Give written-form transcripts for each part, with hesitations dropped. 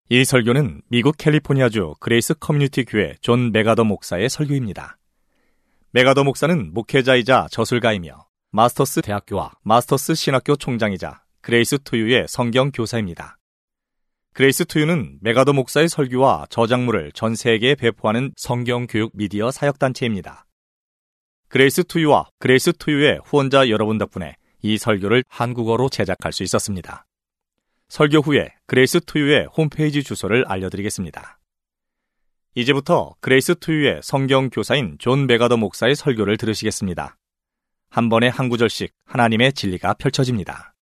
이 설교는 미국 캘리포니아주 그레이스 커뮤니티 교회 존 맥아더 목사의 설교입니다. 맥아더 목사는 목회자이자 저술가이며 마스터스 대학교와 마스터스 신학교 총장이자 그레이스 투유의 성경 교사입니다. 그레이스 투유는 맥아더 목사의 설교와 저작물을 전 세계에 배포하는 성경교육 미디어 사역단체입니다. 그레이스 투유와 그레이스 투유의 후원자 여러분 덕분에 이 설교를 한국어로 제작할 수 있었습니다. 설교 후에 그레이스 투유의 홈페이지 주소를 알려드리겠습니다. 이제부터 그레이스 투유의 성경 교사인 존 맥아더 목사의 설교를 들으시겠습니다. 한 번에 한 구절씩 하나님의 진리가 펼쳐집니다.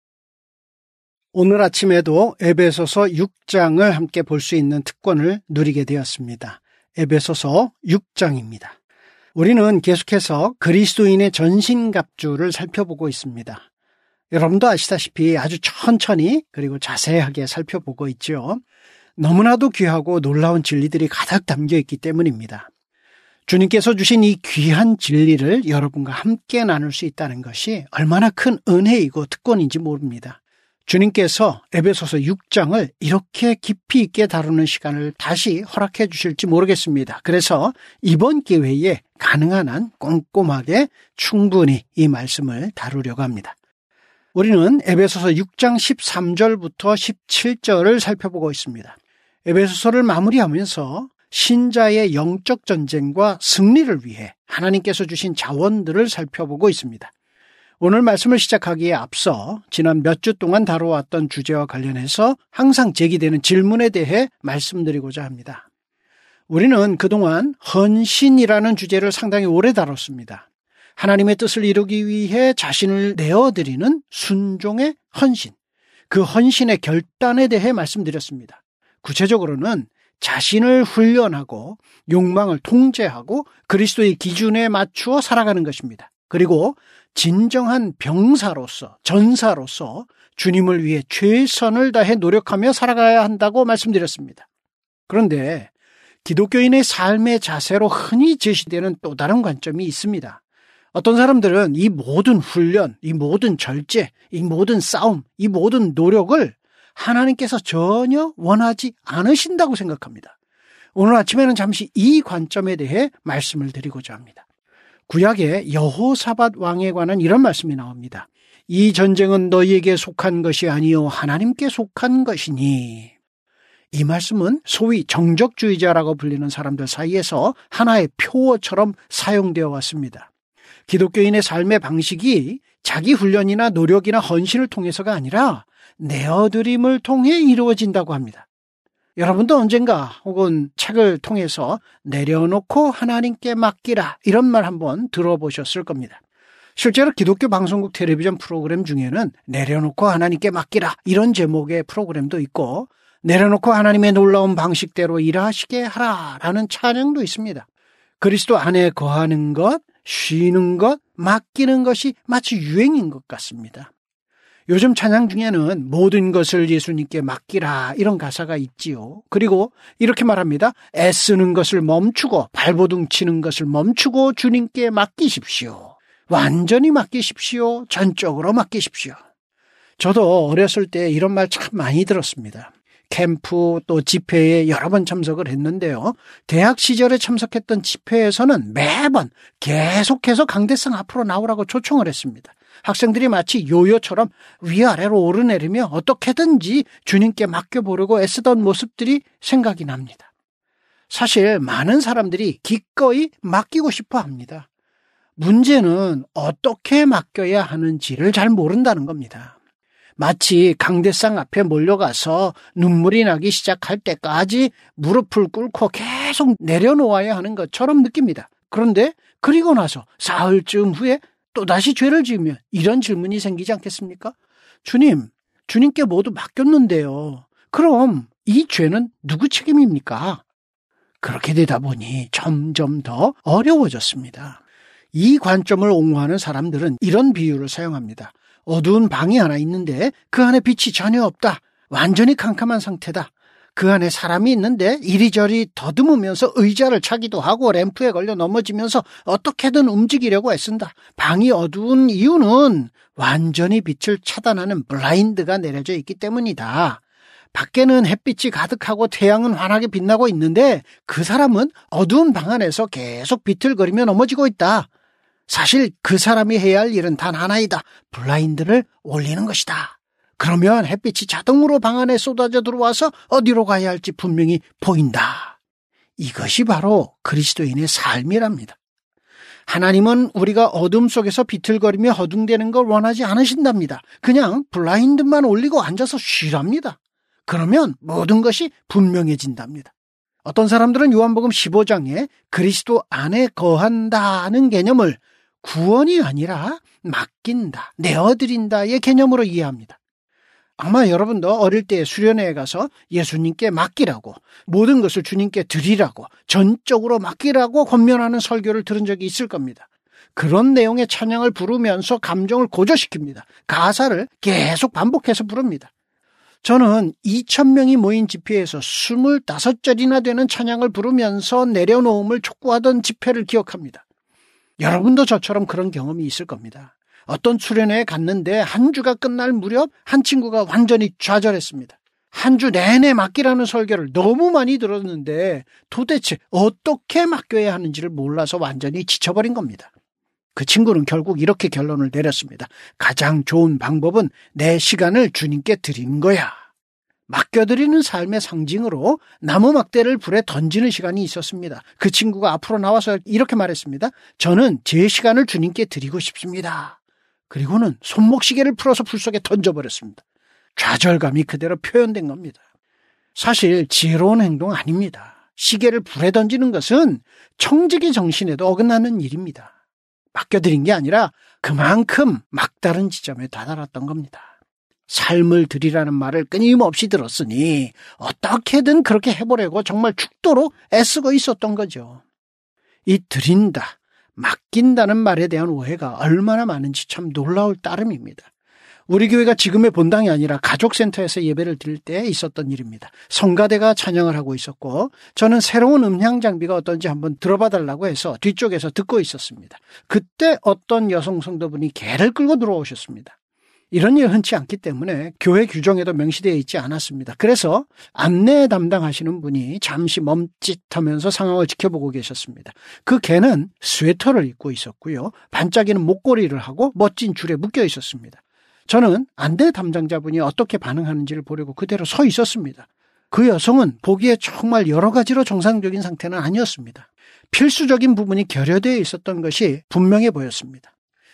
오늘 아침에도 에베소서 6장을 함께 볼 수 있는 특권을 누리게 되었습니다. 에베소서 6장입니다. 우리는 계속해서 그리스도인의 전신갑주를 살펴보고 있습니다. 여러분도 아시다시피 아주 천천히 그리고 자세하게 살펴보고 있죠. 너무나도 귀하고 놀라운 진리들이 가득 담겨 있기 때문입니다. 주님께서 주신 이 귀한 진리를 여러분과 함께 나눌 수 있다는 것이 얼마나 큰 은혜이고 특권인지 모릅니다. 주님께서 에베소서 6장을 이렇게 깊이 있게 다루는 시간을 다시 허락해 주실지 모르겠습니다. 그래서 이번 기회에 가능한 한 꼼꼼하게 충분히 이 말씀을 다루려고 합니다. 우리는 에베소서 6장 13절부터 17절을 살펴보고 있습니다. 에베소서를 마무리하면서 신자의 영적 전쟁과 승리를 위해 하나님께서 주신 자원들을 살펴보고 있습니다. 오늘 말씀을 시작하기에 앞서 지난 몇 주 동안 다뤄왔던 주제와 관련해서 항상 제기되는 질문에 대해 말씀드리고자 합니다. 우리는 그동안 헌신이라는 주제를 상당히 오래 다뤘습니다. 하나님의 뜻을 이루기 위해 자신을 내어드리는 순종의 헌신, 그 헌신의 결단에 대해 말씀드렸습니다. 구체적으로는 자신을 훈련하고 욕망을 통제하고 그리스도의 기준에 맞추어 살아가는 것입니다. 그리고 진정한 병사로서, 전사로서 주님을 위해 최선을 다해 노력하며 살아가야 한다고 말씀드렸습니다. 그런데 기독교인의 삶의 자세로 흔히 제시되는 또 다른 관점이 있습니다. 어떤 사람들은 이 모든 훈련, 이 모든 절제, 이 모든 싸움, 이 모든 노력을 하나님께서 전혀 원하지 않으신다고 생각합니다. 오늘 아침에는 잠시 이 관점에 대해 말씀을 드리고자 합니다. 구약의 여호사밧 왕에 관한 이런 말씀이 나옵니다. 이 전쟁은 너희에게 속한 것이 아니요 하나님께 속한 것이니. 이 말씀은 소위 정적주의자라고 불리는 사람들 사이에서 하나의 표어처럼 사용되어 왔습니다. 기독교인의 삶의 방식이 자기 훈련이나 노력이나 헌신을 통해서가 아니라 내어드림을 통해 이루어진다고 합니다. 여러분도 언젠가 혹은 책을 통해서 내려놓고 하나님께 맡기라 이런 말 한번 들어보셨을 겁니다. 실제로 기독교 방송국 텔레비전 프로그램 중에는 내려놓고 하나님께 맡기라 이런 제목의 프로그램도 있고 내려놓고 하나님의 놀라운 방식대로 일하시게 하라라는 찬양도 있습니다. 그리스도 안에 거하는 것, 쉬는 것, 맡기는 것이 마치 유행인 것 같습니다. 요즘 찬양 중에는 모든 것을 예수님께 맡기라 이런 가사가 있지요. 그리고 이렇게 말합니다. 애쓰는 것을 멈추고 발버둥 치는 것을 멈추고 주님께 맡기십시오. 완전히 맡기십시오. 전적으로 맡기십시오. 저도 어렸을 때 이런 말 참 많이 들었습니다. 캠프 또 집회에 여러 번 참석을 했는데요. 대학 시절에 참석했던 집회에서는 매번 계속해서 강대상 앞으로 나오라고 초청을 했습니다. 학생들이 마치 요요처럼 위아래로 오르내리며 어떻게든지 주님께 맡겨보려고 애쓰던 모습들이 생각이 납니다. 사실 많은 사람들이 기꺼이 맡기고 싶어 합니다. 문제는 어떻게 맡겨야 하는지를 잘 모른다는 겁니다. 마치 강대상 앞에 몰려가서 눈물이 나기 시작할 때까지 무릎을 꿇고 계속 내려놓아야 하는 것처럼 느낍니다. 그런데 그리고 나서 사흘쯤 후에 또다시 죄를 지으면 이런 질문이 생기지 않겠습니까? 주님께 모두 맡겼는데요. 그럼 이 죄는 누구 책임입니까? 그렇게 되다 보니 점점 더 어려워졌습니다. 이 관점을 옹호하는 사람들은 이런 비유를 사용합니다. 어두운 방이 하나 있는데 그 안에 빛이 전혀 없다. 완전히 캄캄한 상태다. 그 안에 사람이 있는데 이리저리 더듬으면서 의자를 차기도 하고 램프에 걸려 넘어지면서 어떻게든 움직이려고 애쓴다. 방이 어두운 이유는 완전히 빛을 차단하는 블라인드가 내려져 있기 때문이다. 밖에는 햇빛이 가득하고 태양은 환하게 빛나고 있는데 그 사람은 어두운 방 안에서 계속 비틀거리며 넘어지고 있다. 사실 그 사람이 해야 할 일은 단 하나이다. 블라인드를 올리는 것이다. 그러면 햇빛이 자동으로 방 안에 쏟아져 들어와서 어디로 가야 할지 분명히 보인다. 이것이 바로 그리스도인의 삶이랍니다. 하나님은 우리가 어둠 속에서 비틀거리며 허둥대는 걸 원하지 않으신답니다. 그냥 블라인드만 올리고 앉아서 쉬랍니다. 그러면 모든 것이 분명해진답니다. 어떤 사람들은 요한복음 15장에 그리스도 안에 거한다는 개념을 구원이 아니라 맡긴다, 내어드린다의 개념으로 이해합니다. 아마 여러분도 어릴 때 수련회에 가서 예수님께 맡기라고, 모든 것을 주님께 드리라고, 전적으로 맡기라고 권면하는 설교를 들은 적이 있을 겁니다. 그런 내용의 찬양을 부르면서 감정을 고조시킵니다. 가사를 계속 반복해서 부릅니다. 저는 2,000명이 모인 집회에서 25절이나 되는 찬양을 부르면서 내려놓음을 촉구하던 집회를 기억합니다. 여러분도 저처럼 그런 경험이 있을 겁니다. 어떤 수련회에 갔는데 한 주가 끝날 무렵 한 친구가 완전히 좌절했습니다. 한 주 내내 맡기라는 설교를 너무 많이 들었는데 도대체 어떻게 맡겨야 하는지를 몰라서 완전히 지쳐버린 겁니다. 그 친구는 결국 이렇게 결론을 내렸습니다. 가장 좋은 방법은 내 시간을 주님께 드리는 거야. 맡겨드리는 삶의 상징으로 나무 막대를 불에 던지는 시간이 있었습니다. 그 친구가 앞으로 나와서 이렇게 말했습니다. 저는 제 시간을 주님께 드리고 싶습니다. 그리고는 손목시계를 풀어서 불 속에 던져버렸습니다. 좌절감이 그대로 표현된 겁니다. 사실 지혜로운 행동 아닙니다. 시계를 불에 던지는 것은 청지기 정신에도 어긋나는 일입니다. 맡겨드린 게 아니라 그만큼 막다른 지점에 다다랐던 겁니다. 삶을 드리라는 말을 끊임없이 들었으니 어떻게든 그렇게 해보려고 정말 죽도록 애쓰고 있었던 거죠. 이 드린다, 맡긴다는 말에 대한 오해가 얼마나 많은지 참 놀라울 따름입니다. 우리 교회가 지금의 본당이 아니라 가족센터에서 예배를 드릴 때 있었던 일입니다. 성가대가 찬양을 하고 있었고 저는 새로운 음향 장비가 어떤지 한번 들어봐 달라고 해서 뒤쪽에서 듣고 있었습니다. 그때 어떤 여성 성도분이 개를 끌고 들어오셨습니다. 이런 일 흔치 않기 때문에 교회 규정에도 명시되어 있지 않았습니다. 그래서 안내 담당하시는 분이 잠시 멈칫하면서 상황을 지켜보고 계셨습니다. 그 개는 스웨터를 입고 있었고요. 반짝이는 목걸이를 하고 멋진 줄에 묶여 있었습니다. 저는 안내 담당자분이 어떻게 반응하는지를 보려고 그대로 서 있었습니다. 그 여성은 보기에 정말 여러 가지로 정상적인 상태는 아니었습니다. 필수적인 부분이 결여되어 있었던 것이 분명해 보였습니다.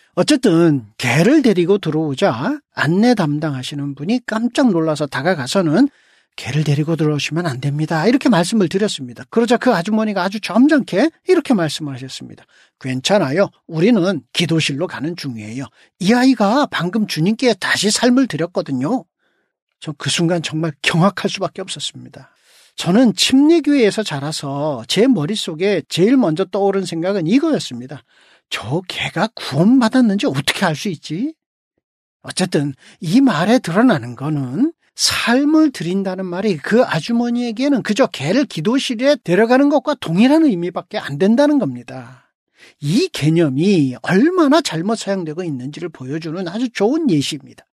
어쨌든 개를 데리고 들어오자 안내 담당하시는 분이 깜짝 놀라서 다가가서는 개를 데리고 들어오시면 안 됩니다. 이렇게 말씀을 드렸습니다. 그러자 그 아주머니가 아주 점잖게 이렇게 말씀을 하셨습니다. 괜찮아요. 우리는 기도실로 가는 중이에요. 이 아이가 방금 주님께 다시 삶을 드렸거든요. 저 그 순간 정말 경악할 수밖에 없었습니다. 저는 침례교회에서 자라서 제 머릿속에 제일 먼저 떠오른 생각은 이거였습니다. 저 개가 구원받았는지 어떻게 알 수 있지? 어쨌든 이 말에 드러나는 거는 삶을 드린다는 말이 그 아주머니에게는 그저 개를 기도실에 데려가는 것과 동일한 의미밖에 안 된다는 겁니다. 이 개념이 얼마나 잘못 사용되고 있는지를 보여주는 아주 좋은 예시입니다.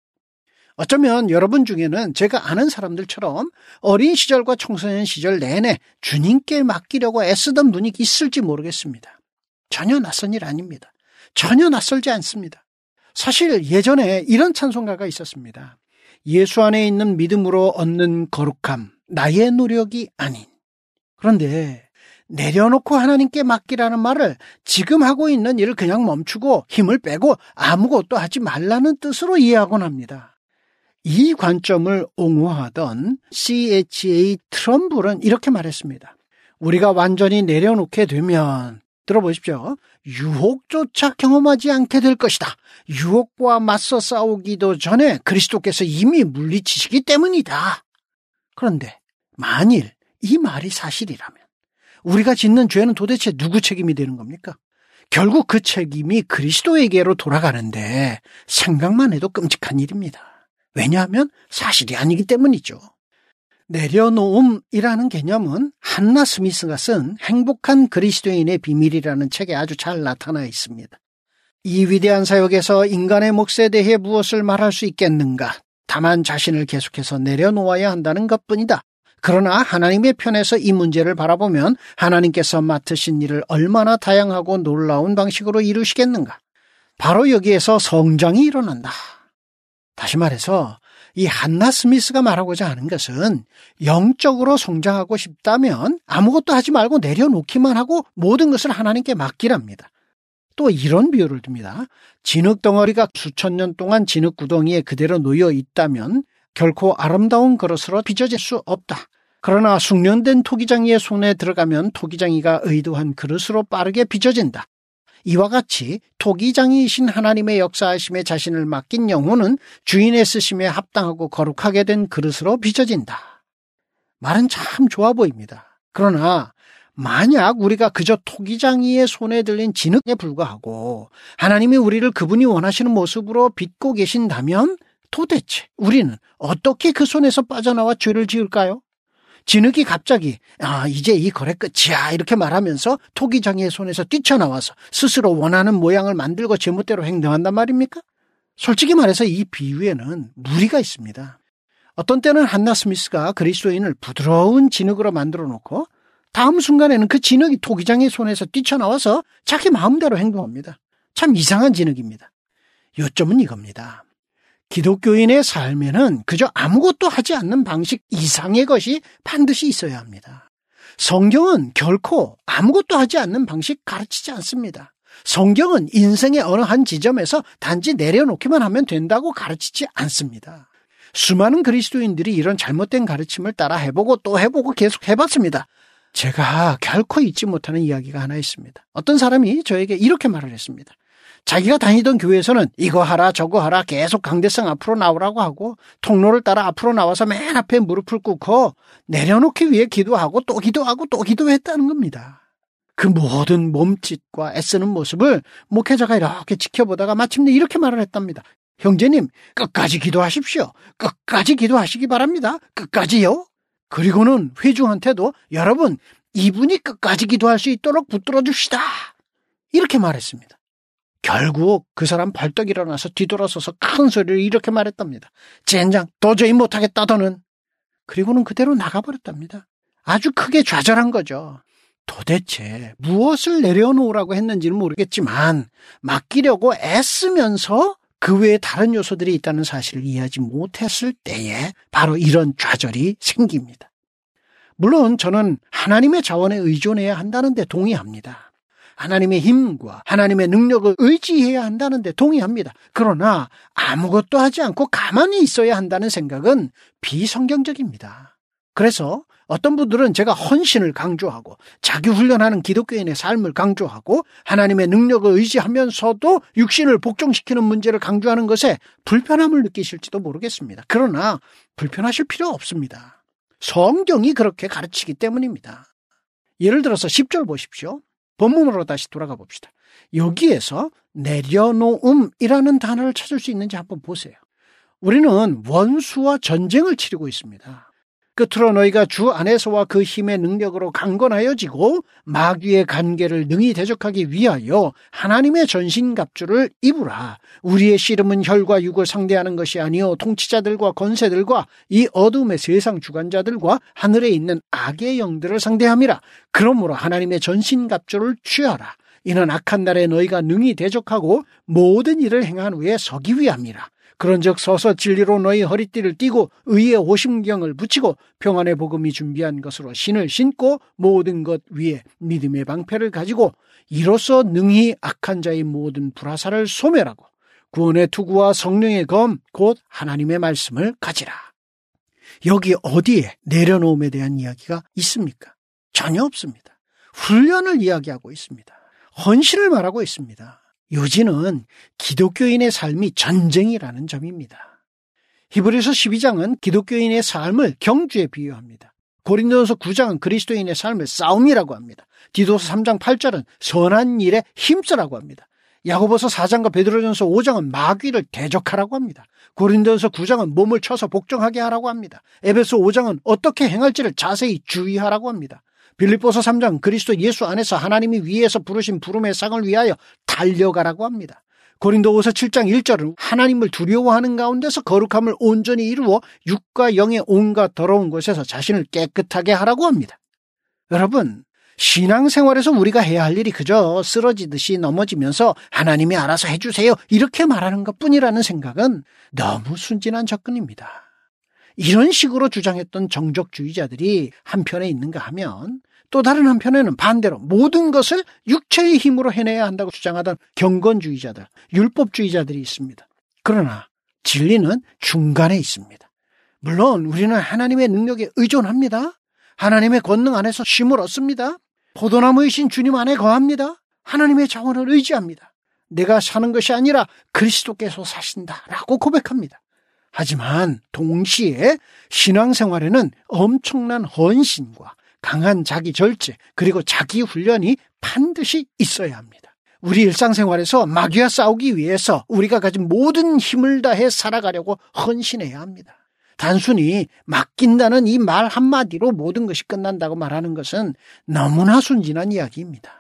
어쩌면 여러분 중에는 제가 아는 사람들처럼 어린 시절과 청소년 시절 내내 주님께 맡기려고 애쓰던 분이 있을지 모르겠습니다. 전혀 낯선 일 아닙니다. 전혀 낯설지 않습니다. 사실 예전에 이런 찬송가가 있었습니다. 예수 안에 있는 믿음으로 얻는 거룩함, 나의 노력이 아닌. 그런데 내려놓고 하나님께 맡기라는 말을 지금 하고 있는 일을 그냥 멈추고 힘을 빼고 아무것도 하지 말라는 뜻으로 이해하곤 합니다. 이 관점을 옹호하던 C.H.A. 트럼블은 이렇게 말했습니다. 우리가 완전히 내려놓게 되면 들어보십시오. 유혹조차 경험하지 않게 될 것이다. 유혹과 맞서 싸우기도 전에 그리스도께서 이미 물리치시기 때문이다. 그런데 만일 이 말이 사실이라면 우리가 짓는 죄는 도대체 누구 책임이 되는 겁니까? 결국 그 책임이 그리스도에게로 돌아가는데 생각만 해도 끔찍한 일입니다. 왜냐하면 사실이 아니기 때문이죠. 내려놓음이라는 개념은 한나 스미스가 쓴 행복한 그리스도인의 비밀이라는 책에 아주 잘 나타나 있습니다. 이 위대한 사역에서 인간의 몫에 대해 무엇을 말할 수 있겠는가? 다만 자신을 계속해서 내려놓아야 한다는 것뿐이다. 그러나 하나님의 편에서 이 문제를 바라보면 하나님께서 맡으신 일을 얼마나 다양하고 놀라운 방식으로 이루시겠는가. 바로 여기에서 성장이 일어난다. 다시 말해서 이 한나 스미스가 말하고자 하는 것은 영적으로 성장하고 싶다면 아무것도 하지 말고 내려놓기만 하고 모든 것을 하나님께 맡기랍니다. 또 이런 비유를 듭니다. 진흙 덩어리가 수천 년 동안 진흙 구덩이에 그대로 놓여 있다면 결코 아름다운 그릇으로 빚어질 수 없다. 그러나 숙련된 토기장이의 손에 들어가면 토기장이가 의도한 그릇으로 빠르게 빚어진다. 이와 같이 토기장이이신 하나님의 역사하심에 자신을 맡긴 영혼은 주인의 쓰심에 합당하고 거룩하게 된 그릇으로 빚어진다. 말은 참 좋아 보입니다. 그러나 만약 우리가 그저 토기장이의 손에 들린 진흙에 불과하고 하나님이 우리를 그분이 원하시는 모습으로 빚고 계신다면 도대체 우리는 어떻게 그 손에서 빠져나와 죄를 지을까요? 진흙이 갑자기 이제 이 거래 끝이야 이렇게 말하면서 토기장이의 손에서 뛰쳐나와서 스스로 원하는 모양을 만들고 제멋대로 행동한단 말입니까? 솔직히 말해서 이 비유에는 무리가 있습니다. 어떤 때는 한나 스미스가 그리스도인을 부드러운 진흙으로 만들어 놓고 다음 순간에는 그 진흙이 토기장의 손에서 뛰쳐나와서 자기 마음대로 행동합니다. 참 이상한 진흙입니다. 요점은 이겁니다. 기독교인의 삶에는 그저 아무것도 하지 않는 방식 이상의 것이 반드시 있어야 합니다. 성경은 결코 아무것도 하지 않는 방식 가르치지 않습니다. 성경은 인생의 어느 한 지점에서 단지 내려놓기만 하면 된다고 가르치지 않습니다. 수많은 그리스도인들이 이런 잘못된 가르침을 따라 해보고 또 해보고 계속 해봤습니다. 제가 결코 잊지 못하는 이야기가 하나 있습니다. 어떤 사람이 저에게 이렇게 말을 했습니다. 자기가 다니던 교회에서는 이거 하라 저거 하라 계속 강대상 앞으로 나오라고 하고 통로를 따라 앞으로 나와서 맨 앞에 무릎을 꿇고 내려놓기 위해 기도하고 또 기도하고 또 기도했다는 겁니다. 그 모든 몸짓과 애쓰는 모습을 목회자가 이렇게 지켜보다가 마침내 이렇게 말을 했답니다. 형제님, 끝까지 기도하십시오. 끝까지 기도하시기 바랍니다. 끝까지요. 그리고는 회중한테도 여러분, 이분이 끝까지 기도할 수 있도록 붙들어 줍시다. 이렇게 말했습니다. 결국 그 사람 벌떡 일어나서 뒤돌아서서 큰 소리를 이렇게 말했답니다. 젠장, 도저히 못하겠다 더는. 그리고는 그대로 나가버렸답니다. 아주 크게 좌절한 거죠. 도대체 무엇을 내려놓으라고 했는지는 모르겠지만 맡기려고 애쓰면서 그 외에 다른 요소들이 있다는 사실을 이해하지 못했을 때에 바로 이런 좌절이 생깁니다. 물론 저는 하나님의 자원에 의존해야 한다는 데 동의합니다. 하나님의 힘과 하나님의 능력을 의지해야 한다는 데 동의합니다. 그러나 아무것도 하지 않고 가만히 있어야 한다는 생각은 비성경적입니다. 그래서 어떤 분들은 제가 헌신을 강조하고 자기훈련하는 기독교인의 삶을 강조하고 하나님의 능력을 의지하면서도 육신을 복종시키는 문제를 강조하는 것에 불편함을 느끼실지도 모르겠습니다. 그러나 불편하실 필요 없습니다. 성경이 그렇게 가르치기 때문입니다. 예를 들어서 10절 보십시오. 본문으로 다시 돌아가 봅시다. 여기에서 내려놓음이라는 단어를 찾을 수 있는지 한번 보세요. 우리는 원수와 전쟁을 치르고 있습니다. 끝으로 너희가 주 안에서와 그 힘의 능력으로 강건하여지고 마귀의 간계를 능히 대적하기 위하여 하나님의 전신갑주를 입으라. 우리의 씨름은 혈과 육을 상대하는 것이 아니요 통치자들과 권세들과 이 어둠의 세상 주관자들과 하늘에 있는 악의 영들을 상대함이라. 그러므로 하나님의 전신갑주를 취하라. 이는 악한 날에 너희가 능히 대적하고 모든 일을 행한 후에 서기 위함이라. 그런즉 서서 진리로 너희 허리띠를 띠고 의의 오심경을 붙이고 평안의 복음이 준비한 것으로 신을 신고 모든 것 위에 믿음의 방패를 가지고 이로써 능히 악한 자의 모든 불화살을 소멸하고 구원의 투구와 성령의 검 곧 하나님의 말씀을 가지라. 여기 어디에 내려놓음에 대한 이야기가 있습니까? 전혀 없습니다. 훈련을 이야기하고 있습니다. 헌신을 말하고 있습니다. 요지는 기독교인의 삶이 전쟁이라는 점입니다. 히브리서 12장은 기독교인의 삶을 경주에 비유합니다. 고린도전서 9장은 그리스도인의 삶을 싸움이라고 합니다. 디도서 3장 8절은 선한 일에 힘쓰라고 합니다. 야고보서 4장과 베드로전서 5장은 마귀를 대적하라고 합니다. 고린도전서 9장은 몸을 쳐서 복종하게 하라고 합니다. 에베소 5장은 어떻게 행할지를 자세히 주의하라고 합니다. 빌립보서 3장 그리스도 예수 안에서 하나님이 위에서 부르신 부름의 상을 위하여 달려가라고 합니다. 고린도후서 7장 1절은 하나님을 두려워하는 가운데서 거룩함을 온전히 이루어 육과 영의 온갖 더러운 것에서 자신을 깨끗하게 하라고 합니다. 여러분, 신앙생활에서 우리가 해야 할 일이 그저 쓰러지듯이 넘어지면서 하나님이 알아서 해주세요 이렇게 말하는 것뿐이라는 생각은 너무 순진한 접근입니다. 이런 식으로 주장했던 정적주의자들이 한편에 있는가 하면 또 다른 한편에는 반대로 모든 것을 육체의 힘으로 해내야 한다고 주장하던 경건주의자들, 율법주의자들이 있습니다. 그러나 진리는 중간에 있습니다. 물론 우리는 하나님의 능력에 의존합니다. 하나님의 권능 안에서 쉼을 얻습니다. 포도나무이신 주님 안에 거합니다. 하나님의 자원을 의지합니다. 내가 사는 것이 아니라 그리스도께서 사신다라고 고백합니다. 하지만 동시에 신앙생활에는 엄청난 헌신과 강한 자기 절제 그리고 자기 훈련이 반드시 있어야 합니다. 우리 일상생활에서 마귀와 싸우기 위해서 우리가 가진 모든 힘을 다해 살아가려고 헌신해야 합니다. 단순히 맡긴다는 이 말 한마디로 모든 것이 끝난다고 말하는 것은 너무나 순진한 이야기입니다.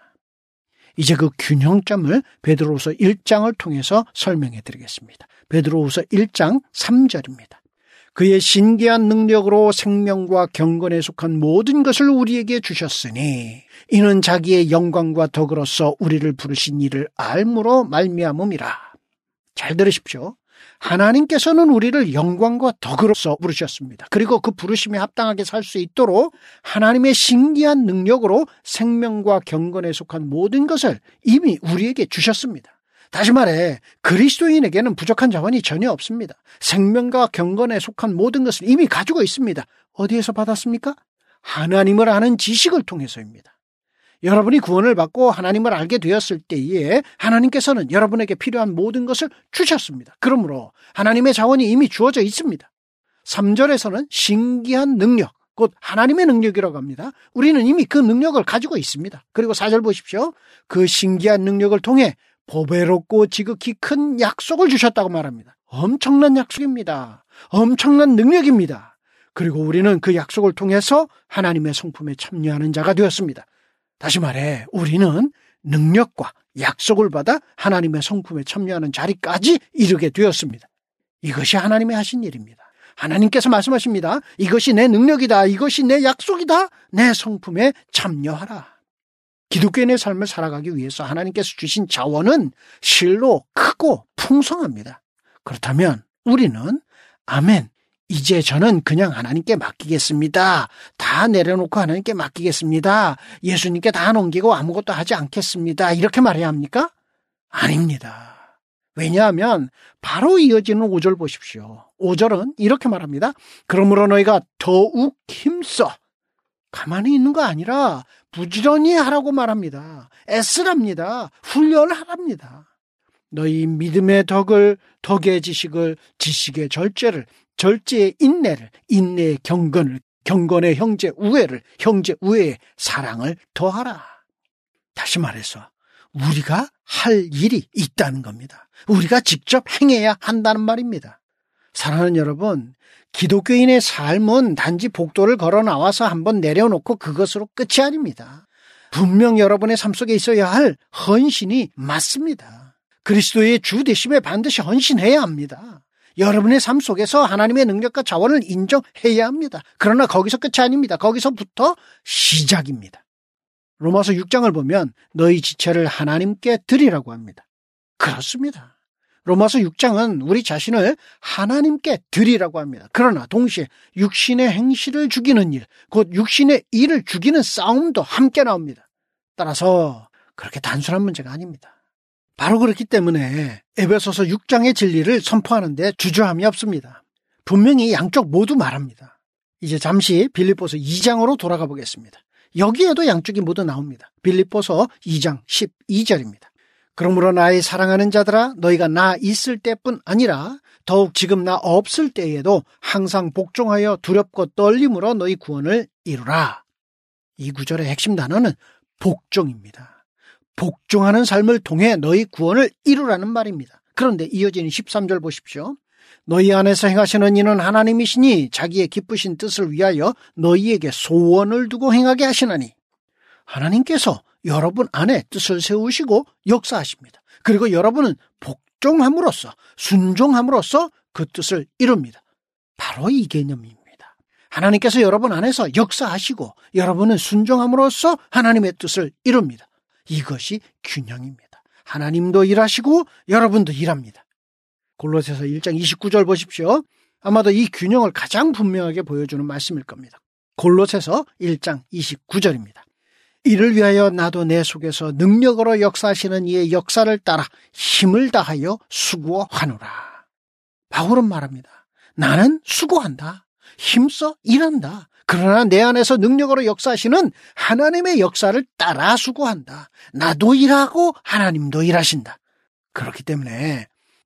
이제 그 균형점을 베드로후서 1장을 통해서 설명해 드리겠습니다. 베드로후서 1장 3절입니다. 그의 신기한 능력으로 생명과 경건에 속한 모든 것을 우리에게 주셨으니 이는 자기의 영광과 덕으로서 우리를 부르신 이를 알므로 말미암음이라. 잘 들으십시오. 하나님께서는 우리를 영광과 덕으로서 부르셨습니다. 그리고 그 부르심에 합당하게 살 수 있도록 하나님의 신기한 능력으로 생명과 경건에 속한 모든 것을 이미 우리에게 주셨습니다. 다시 말해 그리스도인에게는 부족한 자원이 전혀 없습니다. 생명과 경건에 속한 모든 것을 이미 가지고 있습니다. 어디에서 받았습니까? 하나님을 아는 지식을 통해서입니다. 여러분이 구원을 받고 하나님을 알게 되었을 때에 하나님께서는 여러분에게 필요한 모든 것을 주셨습니다. 그러므로 하나님의 자원이 이미 주어져 있습니다. 3절에서는 신기한 능력, 곧 하나님의 능력이라고 합니다. 우리는 이미 그 능력을 가지고 있습니다. 그리고 4절 보십시오. 그 신기한 능력을 통해 보배롭고 지극히 큰 약속을 주셨다고 말합니다. 엄청난 약속입니다. 엄청난 능력입니다. 그리고 우리는 그 약속을 통해서 하나님의 성품에 참여하는 자가 되었습니다. 다시 말해 우리는 능력과 약속을 받아 하나님의 성품에 참여하는 자리까지 이르게 되었습니다. 이것이 하나님의 하신 일입니다. 하나님께서 말씀하십니다. 이것이 내 능력이다. 이것이 내 약속이다. 내 성품에 참여하라. 기독교인의 삶을 살아가기 위해서 하나님께서 주신 자원은 실로 크고 풍성합니다. 그렇다면 우리는 아멘, 이제 저는 그냥 하나님께 맡기겠습니다. 다 내려놓고 하나님께 맡기겠습니다. 예수님께 다 넘기고 아무것도 하지 않겠습니다. 이렇게 말해야 합니까? 아닙니다. 왜냐하면 바로 이어지는 5절 보십시오. 5절은 이렇게 말합니다. 그러므로 너희가 더욱 힘써. 가만히 있는 거 아니라 부지런히 하라고 말합니다. 애쓰랍니다. 훈련하랍니다. 너희 믿음의 덕을, 덕의 지식을, 지식의 절제를, 절제의 인내를, 인내의 경건을, 경건의 형제 우애를, 형제 우애의 사랑을 더하라. 다시 말해서 우리가 할 일이 있다는 겁니다. 우리가 직접 행해야 한다는 말입니다. 사랑하는 여러분, 기독교인의 삶은 단지 복도를 걸어 나와서 한번 내려놓고 그것으로 끝이 아닙니다. 분명 여러분의 삶 속에 있어야 할 헌신이 맞습니다. 그리스도의 주 되심에 반드시 헌신해야 합니다. 여러분의 삶 속에서 하나님의 능력과 자원을 인정해야 합니다. 그러나 거기서 끝이 아닙니다. 거기서부터 시작입니다. 로마서 6장을 보면 너희 지체를 하나님께 드리라고 합니다. 그렇습니다. 로마서 6장은 우리 자신을 하나님께 드리라고 합니다. 그러나 동시에 육신의 행실을 죽이는 일, 곧 육신의 일을 죽이는 싸움도 함께 나옵니다. 따라서 그렇게 단순한 문제가 아닙니다. 바로 그렇기 때문에 에베소서 6장의 진리를 선포하는데 주저함이 없습니다. 분명히 양쪽 모두 말합니다. 이제 잠시 빌립보서 2장으로 돌아가 보겠습니다. 여기에도 양쪽이 모두 나옵니다. 빌립보서 2장 12절입니다. 그러므로 나의 사랑하는 자들아 너희가 나 있을 때뿐 아니라 더욱 지금 나 없을 때에도 항상 복종하여 두렵고 떨림으로 너희 구원을 이루라. 이 구절의 핵심 단어는 복종입니다. 복종하는 삶을 통해 너희 구원을 이루라는 말입니다. 그런데 이어지는 13절 보십시오. 너희 안에서 행하시는 이는 하나님이시니 자기의 기쁘신 뜻을 위하여 너희에게 소원을 두고 행하게 하시나니. 하나님께서 여러분 안에 뜻을 세우시고 역사하십니다. 그리고 여러분은 복종함으로써, 순종함으로써 그 뜻을 이룹니다. 바로 이 개념입니다. 하나님께서 여러분 안에서 역사하시고 여러분은 순종함으로써 하나님의 뜻을 이룹니다. 이것이 균형입니다. 하나님도 일하시고 여러분도 일합니다. 골로새서 1장 29절 보십시오. 아마도 이 균형을 가장 분명하게 보여주는 말씀일 겁니다. 골로새서 1장 29절입니다. 이를 위하여 나도 내 속에서 능력으로 역사하시는 이의 역사를 따라 힘을 다하여 수고하노라. 바울은 말합니다. 나는 수고한다. 힘써 일한다. 그러나 내 안에서 능력으로 역사하시는 하나님의 역사를 따라 수고한다. 나도 일하고 하나님도 일하신다. 그렇기 때문에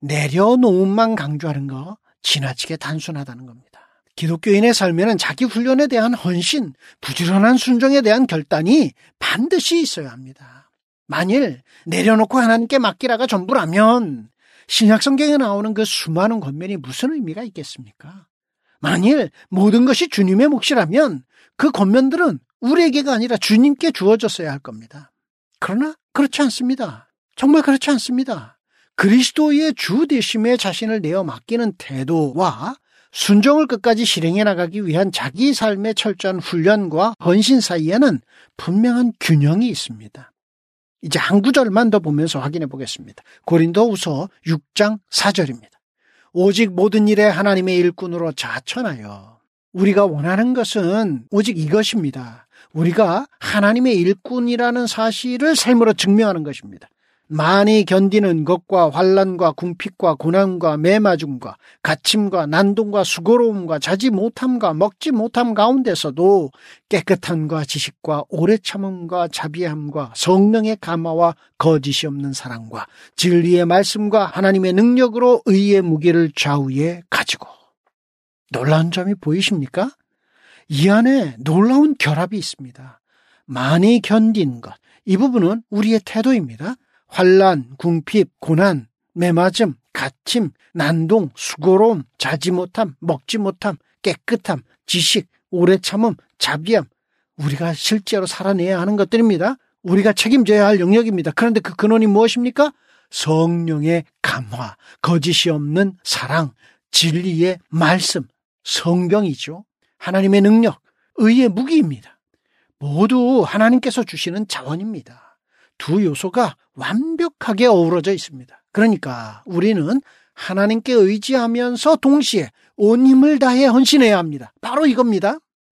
내려놓음만 강조하는 거 지나치게 단순하다는 겁니다. 기독교인의 삶에는 자기 훈련에 대한 헌신, 부지런한 순종에 대한 결단이 반드시 있어야 합니다. 만일 내려놓고 하나님께 맡기라가 전부라면 신약성경에 나오는 그 수많은 권면이 무슨 의미가 있겠습니까? 만일 모든 것이 주님의 몫이라면 그 권면들은 우리에게가 아니라 주님께 주어졌어야 할 겁니다. 그러나 그렇지 않습니다. 정말 그렇지 않습니다. 그리스도의 주 되심에 자신을 내어 맡기는 태도와 순종을 끝까지 실행해 나가기 위한 자기 삶의 철저한 훈련과 헌신 사이에는 분명한 균형이 있습니다. 이제 한 구절만 더 보면서 확인해 보겠습니다. 고린도후서 6장 4절입니다. 오직 모든 일에 하나님의 일꾼으로 자천하여. 우리가 원하는 것은 오직 이것입니다. 우리가 하나님의 일꾼이라는 사실을 삶으로 증명하는 것입니다. 많이 견디는 것과 환난과 궁핍과 고난과 매맞음과 갇힘과 난동과 수고로움과 자지 못함과 먹지 못함 가운데서도 깨끗함과 지식과 오래 참음과 자비함과 성령의 감화와 거짓이 없는 사랑과 진리의 말씀과 하나님의 능력으로 의의 무게를 좌우에 가지고. 놀라운 점이 보이십니까? 이 안에 놀라운 결합이 있습니다. 많이 견딘 것, 이 부분은 우리의 태도입니다. 환난, 궁핍, 고난, 매맞음, 갇힘, 난동, 수고로움, 자지 못함, 먹지 못함, 깨끗함, 지식, 오래 참음, 자비함, 우리가 실제로 살아내야 하는 것들입니다. 우리가 책임져야 할 영역입니다. 그런데 그 근원이 무엇입니까? 성령의 감화, 거짓이 없는 사랑, 진리의 말씀, 성경이죠. 하나님의 능력, 의의 무기입니다. 모두 하나님께서 주시는 자원입니다. 두 요소가 완벽하게 어우러져 있습니다. 그러니까 우리는 하나님께 의지하면서 동시에 온 힘을 다해 헌신해야 합니다. 바로 이겁니다.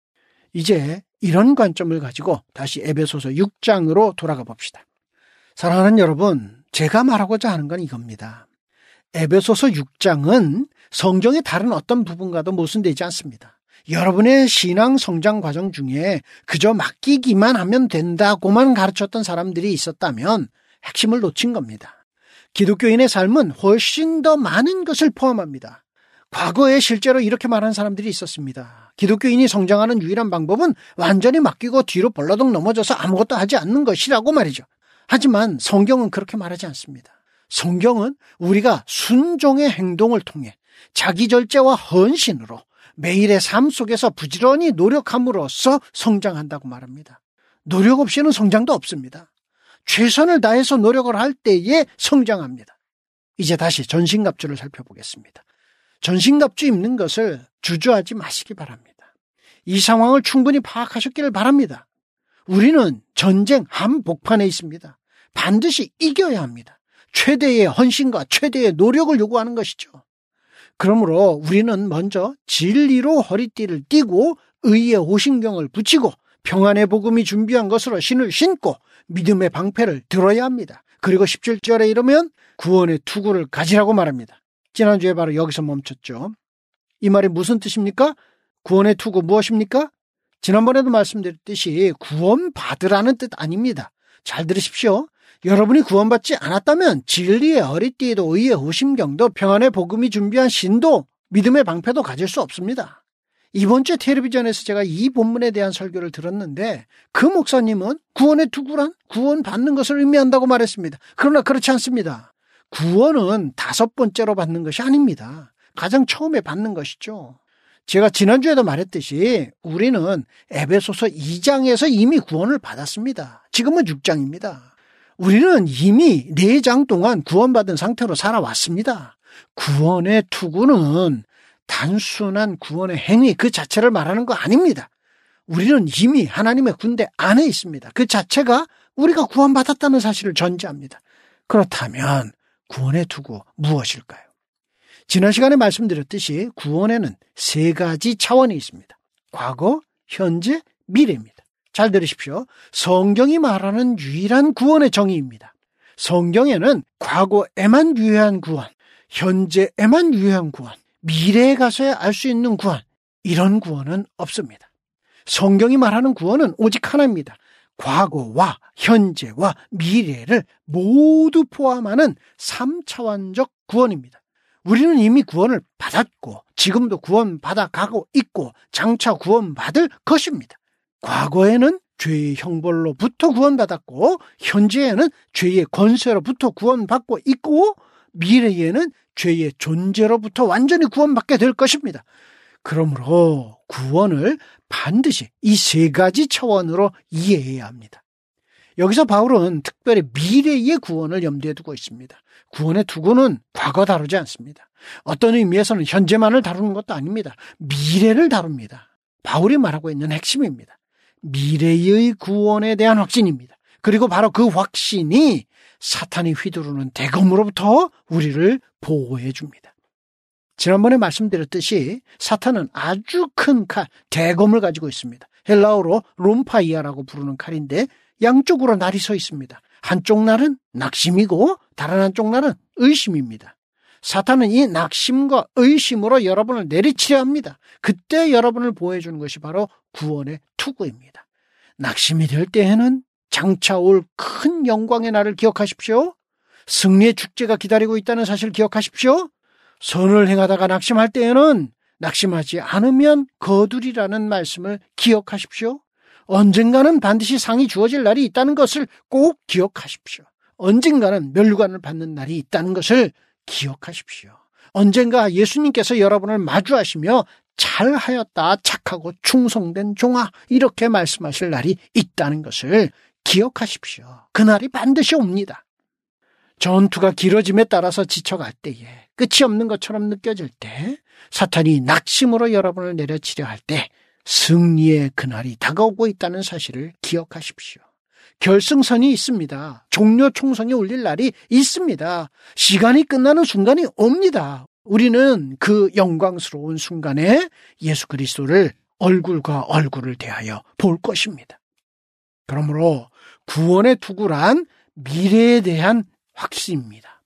이제 이런 관점을 가지고 다시 에베소서 6장으로 돌아가 봅시다. 사랑하는 여러분, 제가 말하고자 하는 건 이겁니다. 에베소서 6장은 성경의 다른 어떤 부분과도 모순되지 않습니다. 여러분의 신앙 성장 과정 중에 그저 맡기기만 하면 된다고만 가르쳤던 사람들이 있었다면 핵심을 놓친 겁니다. 기독교인의 삶은 훨씬 더 많은 것을 포함합니다. 과거에 실제로 이렇게 말하는 사람들이 있었습니다. 기독교인이 성장하는 유일한 방법은 완전히 맡기고 뒤로 벌러덩 넘어져서 아무것도 하지 않는 것이라고 말이죠. 하지만 성경은 그렇게 말하지 않습니다. 성경은 우리가 순종의 행동을 통해 자기 절제와 헌신으로 매일의 삶 속에서 부지런히 노력함으로써 성장한다고 말합니다. 노력 없이는 성장도 없습니다. 최선을 다해서 노력을 할 때에 성장합니다. 이제 다시 전신갑주를 살펴보겠습니다. 전신갑주 입는 것을 주저하지 마시기 바랍니다. 이 상황을 충분히 파악하셨기를 바랍니다. 우리는 전쟁 한복판에 있습니다. 반드시 이겨야 합니다. 최대의 헌신과 최대의 노력을 요구하는 것이죠. 그러므로 우리는 먼저 진리로 허리띠를 띠고 의의 호신경을 붙이고 평안의 복음이 준비한 것으로 신을 신고 믿음의 방패를 들어야 합니다. 그리고 17절에 이르면 구원의 투구를 가지라고 말합니다. 지난주에 바로 여기서 멈췄죠. 이 말이 무슨 뜻입니까? 구원의 투구 무엇입니까? 지난번에도 말씀드렸듯이 구원받으라는 뜻 아닙니다. 잘 들으십시오. 여러분이 구원받지 않았다면 진리의 허리띠에도 의의 호심경도 평안의 복음이 준비한 신도 믿음의 방패도 가질 수 없습니다. 이번 주 텔레비전에서 제가 이 본문에 대한 설교를 들었는데 그 목사님은 구원의 투구란 구원받는 것을 의미한다고 말했습니다. 그러나 그렇지 않습니다. 구원은 5번째로 받는 것이 아닙니다. 가장 처음에 받는 것이죠. 제가 지난주에도 말했듯이 우리는 에베소서 2장에서 이미 구원을 받았습니다. 지금은 6장입니다. 우리는 이미 4장 동안 구원받은 상태로 살아왔습니다. 구원의 투구는 단순한 구원의 행위 그 자체를 말하는 거 아닙니다. 우리는 이미 하나님의 군대 안에 있습니다. 그 자체가 우리가 구원받았다는 사실을 전제합니다. 그렇다면 구원의 투구 무엇일까요? 지난 시간에 말씀드렸듯이 구원에는 3가지 차원이 있습니다. 과거, 현재, 미래입니다. 잘 들으십시오. 성경이 말하는 유일한 구원의 정의입니다. 성경에는 과거에만 유효한 구원, 현재에만 유효한 구원, 미래에 가서야 알 수 있는 구원, 이런 구원은 없습니다. 성경이 말하는 구원은 오직 하나입니다. 과거와 현재와 미래를 모두 포함하는 3차원적 구원입니다. 우리는 이미 구원을 받았고 지금도 구원받아 가고 있고 장차 구원받을 것입니다. 과거에는 죄의 형벌로부터 구원받았고 현재에는 죄의 권세로부터 구원받고 있고 미래에는 죄의 존재로부터 완전히 구원받게 될 것입니다. 그러므로 구원을 반드시 이 3가지 차원으로 이해해야 합니다. 여기서 바울은 특별히 미래의 구원을 염두에 두고 있습니다. 구원의 투구는 과거 다루지 않습니다. 어떤 의미에서는 현재만을 다루는 것도 아닙니다. 미래를 다룹니다. 바울이 말하고 있는 핵심입니다. 미래의 구원에 대한 확신입니다. 그리고 바로 그 확신이 사탄이 휘두르는 대검으로부터 우리를 보호해 줍니다. 지난번에 말씀드렸듯이 사탄은 아주 큰 칼, 대검을 가지고 있습니다. 헬라어로 롬파이아라고 부르는 칼인데 양쪽으로 날이 서 있습니다. 한쪽 날은 낙심이고 다른 한쪽 날은 의심입니다. 사탄은 이 낙심과 의심으로 여러분을 내리치려 합니다. 그때 여러분을 보호해주는 것이 바로 구원의 투구입니다. 낙심이 될 때에는 장차 올 큰 영광의 날을 기억하십시오. 승리의 축제가 기다리고 있다는 사실 기억하십시오. 선을 행하다가 낙심할 때에는 낙심하지 않으면 거두리라는 말씀을 기억하십시오. 언젠가는 반드시 상이 주어질 날이 있다는 것을 꼭 기억하십시오. 언젠가는 멸류관을 받는 날이 있다는 것을 기억하십시오. 언젠가 예수님께서 여러분을 마주하시며 잘하였다 착하고 충성된 종아 이렇게 말씀하실 날이 있다는 것을 기억하십시오. 그날이 반드시 옵니다. 전투가 길어짐에 따라서 지쳐갈 때에 끝이 없는 것처럼 느껴질 때 사탄이 낙심으로 여러분을 내려치려 할 때 승리의 그날이 다가오고 있다는 사실을 기억하십시오. 결승선이 있습니다. 종료 총성이 울릴 날이 있습니다. 시간이 끝나는 순간이 옵니다. 우리는 그 영광스러운 순간에 예수 그리스도를 얼굴과 얼굴을 대하여 볼 것입니다. 그러므로 구원의 투구란 미래에 대한 확신입니다.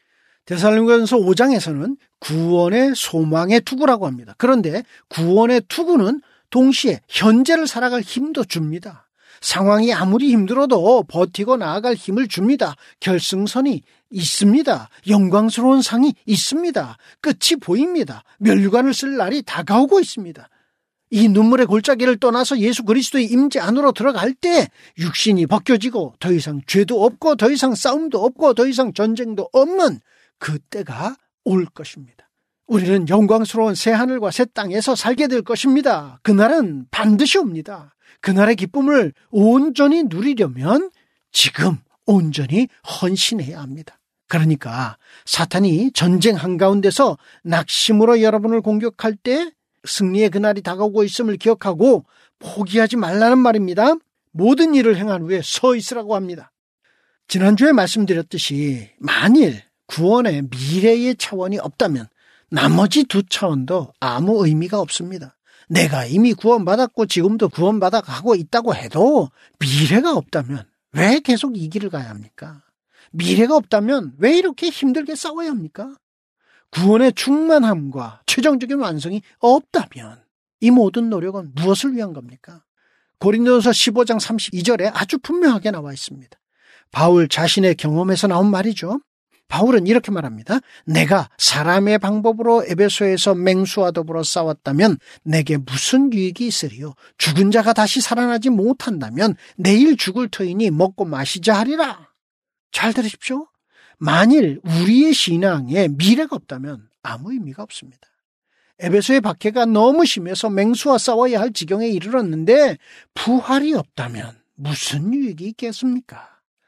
데살로니가전서 5장에서는 구원의 소망의 투구라고 합니다. 그런데 구원의 투구는 동시에 현재를 살아갈 힘도 줍니다. 상황이 아무리 힘들어도 버티고 나아갈 힘을 줍니다. 결승선이 있습니다. 영광스러운 상이 있습니다. 끝이 보입니다. 멸류관을 쓸 날이 다가오고 있습니다. 이 눈물의 골짜기를 떠나서 예수 그리스도의 임재 안으로 들어갈 때 육신이 벗겨지고 더 이상 죄도 없고 더 이상 싸움도 없고 더 이상 전쟁도 없는 그때가 올 것입니다. 우리는 영광스러운 새하늘과 새 땅에서 살게 될 것입니다. 그날은 반드시 옵니다. 그날의 기쁨을 온전히 누리려면 지금 온전히 헌신해야 합니다. 그러니까 사탄이 전쟁 한가운데서 낙심으로 여러분을 공격할 때 승리의 그날이 다가오고 있음을 기억하고 포기하지 말라는 말입니다. 모든 일을 행한 후에 서 있으라고 합니다. 지난주에 말씀드렸듯이 만일 구원의 미래의 차원이 없다면 나머지 2차원도 아무 의미가 없습니다. 내가 이미 구원받았고 지금도 구원받아 가고 있다고 해도 미래가 없다면 왜 계속 이 길을 가야 합니까? 미래가 없다면 왜 이렇게 힘들게 싸워야 합니까? 구원의 충만함과 최종적인 완성이 없다면 이 모든 노력은 무엇을 위한 겁니까? 고린도전서 15장 32절에 아주 분명하게 나와 있습니다. 바울 자신의 경험에서 나온 말이죠. 바울은 이렇게 말합니다. 내가 사람의 방법으로 에베소에서 맹수와 더불어 싸웠다면 내게 무슨 유익이 있으리요? 죽은 자가 다시 살아나지 못한다면 내일 죽을 터이니 먹고 마시자 하리라. 잘 들으십시오. 만일 우리의 신앙에 미래가 없다면 아무 의미가 없습니다. 에베소의 박해가 너무 심해서 맹수와 싸워야 할 지경에 이르렀는데 부활이 없다면 무슨 유익이 있겠습니까?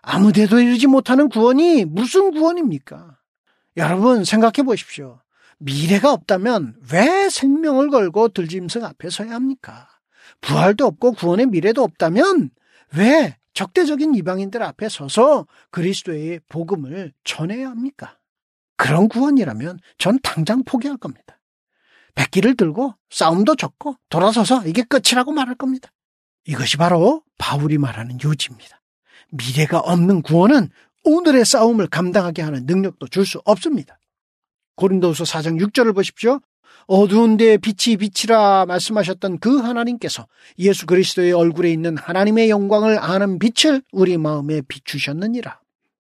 아무데도 이르지 못하는 구원이 무슨 구원입니까? 여러분 생각해 보십시오. 미래가 없다면 왜 생명을 걸고 들짐승 앞에 서야 합니까? 부활도 없고 구원의 미래도 없다면 왜 적대적인 이방인들 앞에 서서 그리스도의 복음을 전해야 합니까? 그런 구원이라면 전 당장 포기할 겁니다. 백기를 들고 싸움도 졌고 돌아서서 이게 끝이라고 말할 겁니다. 이것이 바로 바울이 말하는 요지입니다. 미래가 없는 구원은 오늘의 싸움을 감당하게 하는 능력도 줄 수 없습니다. 고린도후서 4장 6절을 보십시오. 어두운 데에 빛이 비치라 말씀하셨던 그 하나님께서 예수 그리스도의 얼굴에 있는 하나님의 영광을 아는 빛을 우리 마음에 비추셨느니라.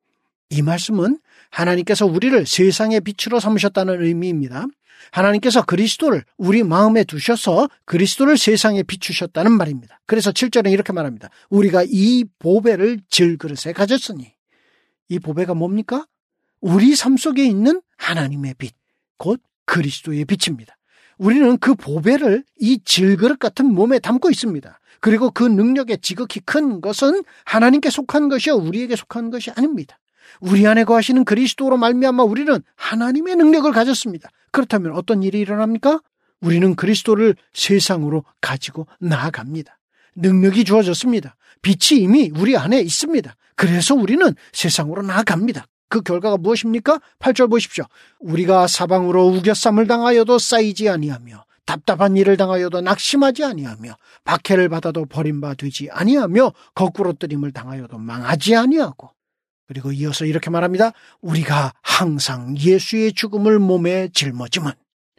이 말씀은 하나님께서 우리를 세상의 빛으로 삼으셨다는 의미입니다. 하나님께서 그리스도를 우리 마음에 두셔서 그리스도를 세상에 비추셨다는 말입니다. 그래서 7절에 이렇게 말합니다. 우리가 이 보배를 질그릇에 가졌으니. 이 보배가 뭡니까? 우리 삶 속에 있는 하나님의 빛, 곧 그리스도의 빛입니다. 우리는 그 보배를 이 질그릇 같은 몸에 담고 있습니다. 그리고 그 능력의 지극히 큰 것은 하나님께 속한 것이요 우리에게 속한 것이 아닙니다. 우리 안에 거하시는 그리스도로 말미암아 우리는 하나님의 능력을 가졌습니다. 그렇다면 어떤 일이 일어납니까? 우리는 그리스도를 세상으로 가지고 나아갑니다. 능력이 주어졌습니다. 빛이 이미 우리 안에 있습니다. 그래서 우리는 세상으로 나아갑니다. 그 결과가 무엇입니까? 8절 보십시오. 우리가 사방으로 우겨쌈을 당하여도 쌓이지 아니하며 답답한 일을 당하여도 낙심하지 아니하며 박해를 받아도 버림바 되지 아니하며 거꾸로 뜨림을 당하여도 망하지 아니하고. 그리고 이어서 이렇게 말합니다. 우리가 항상 예수의 죽음을 몸에 짊어짐은.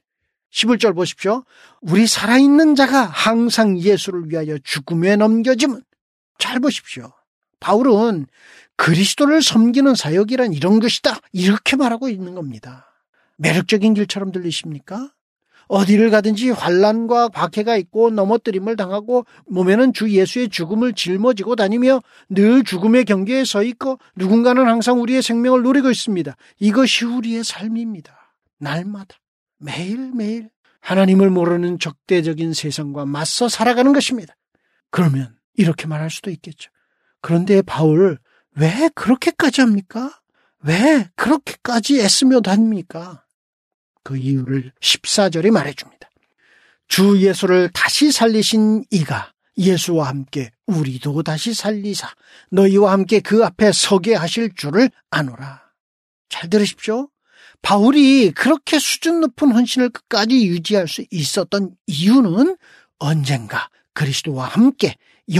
11절 보십시오. 우리 살아있는 자가 항상 예수를 위하여 죽음에 넘겨짐은. 잘 보십시오. 바울은 그리스도를 섬기는 사역이란 이런 것이다. 이렇게 말하고 있는 겁니다. 매력적인 길처럼 들리십니까? 어디를 가든지 환난과 박해가 있고 넘어뜨림을 당하고 몸에는 주 예수의 죽음을 짊어지고 다니며 늘 죽음의 경계에 서 있고 누군가는 항상 우리의 생명을 노리고 있습니다. 이것이 우리의 삶입니다. 날마다 매일매일 하나님을 모르는 적대적인 세상과 맞서 살아가는 것입니다. 그러면 이렇게 말할 수도 있겠죠. 그런데 바울 왜 그렇게까지 합니까? 왜 그렇게까지 애쓰며 다닙니까? 그 이유를 14절이 말해줍니다. 주 예수를 다시 살리신 이가 예수와 함께 우리도 다시 살리사 너희와 함께 그 앞에 서게 하실 줄을 아노라. 잘 들으십시오. 바울이 그렇게 수준 높은 헌신을 끝까지 유지할 수 있었던 이유는 언젠가 그리스도와 함께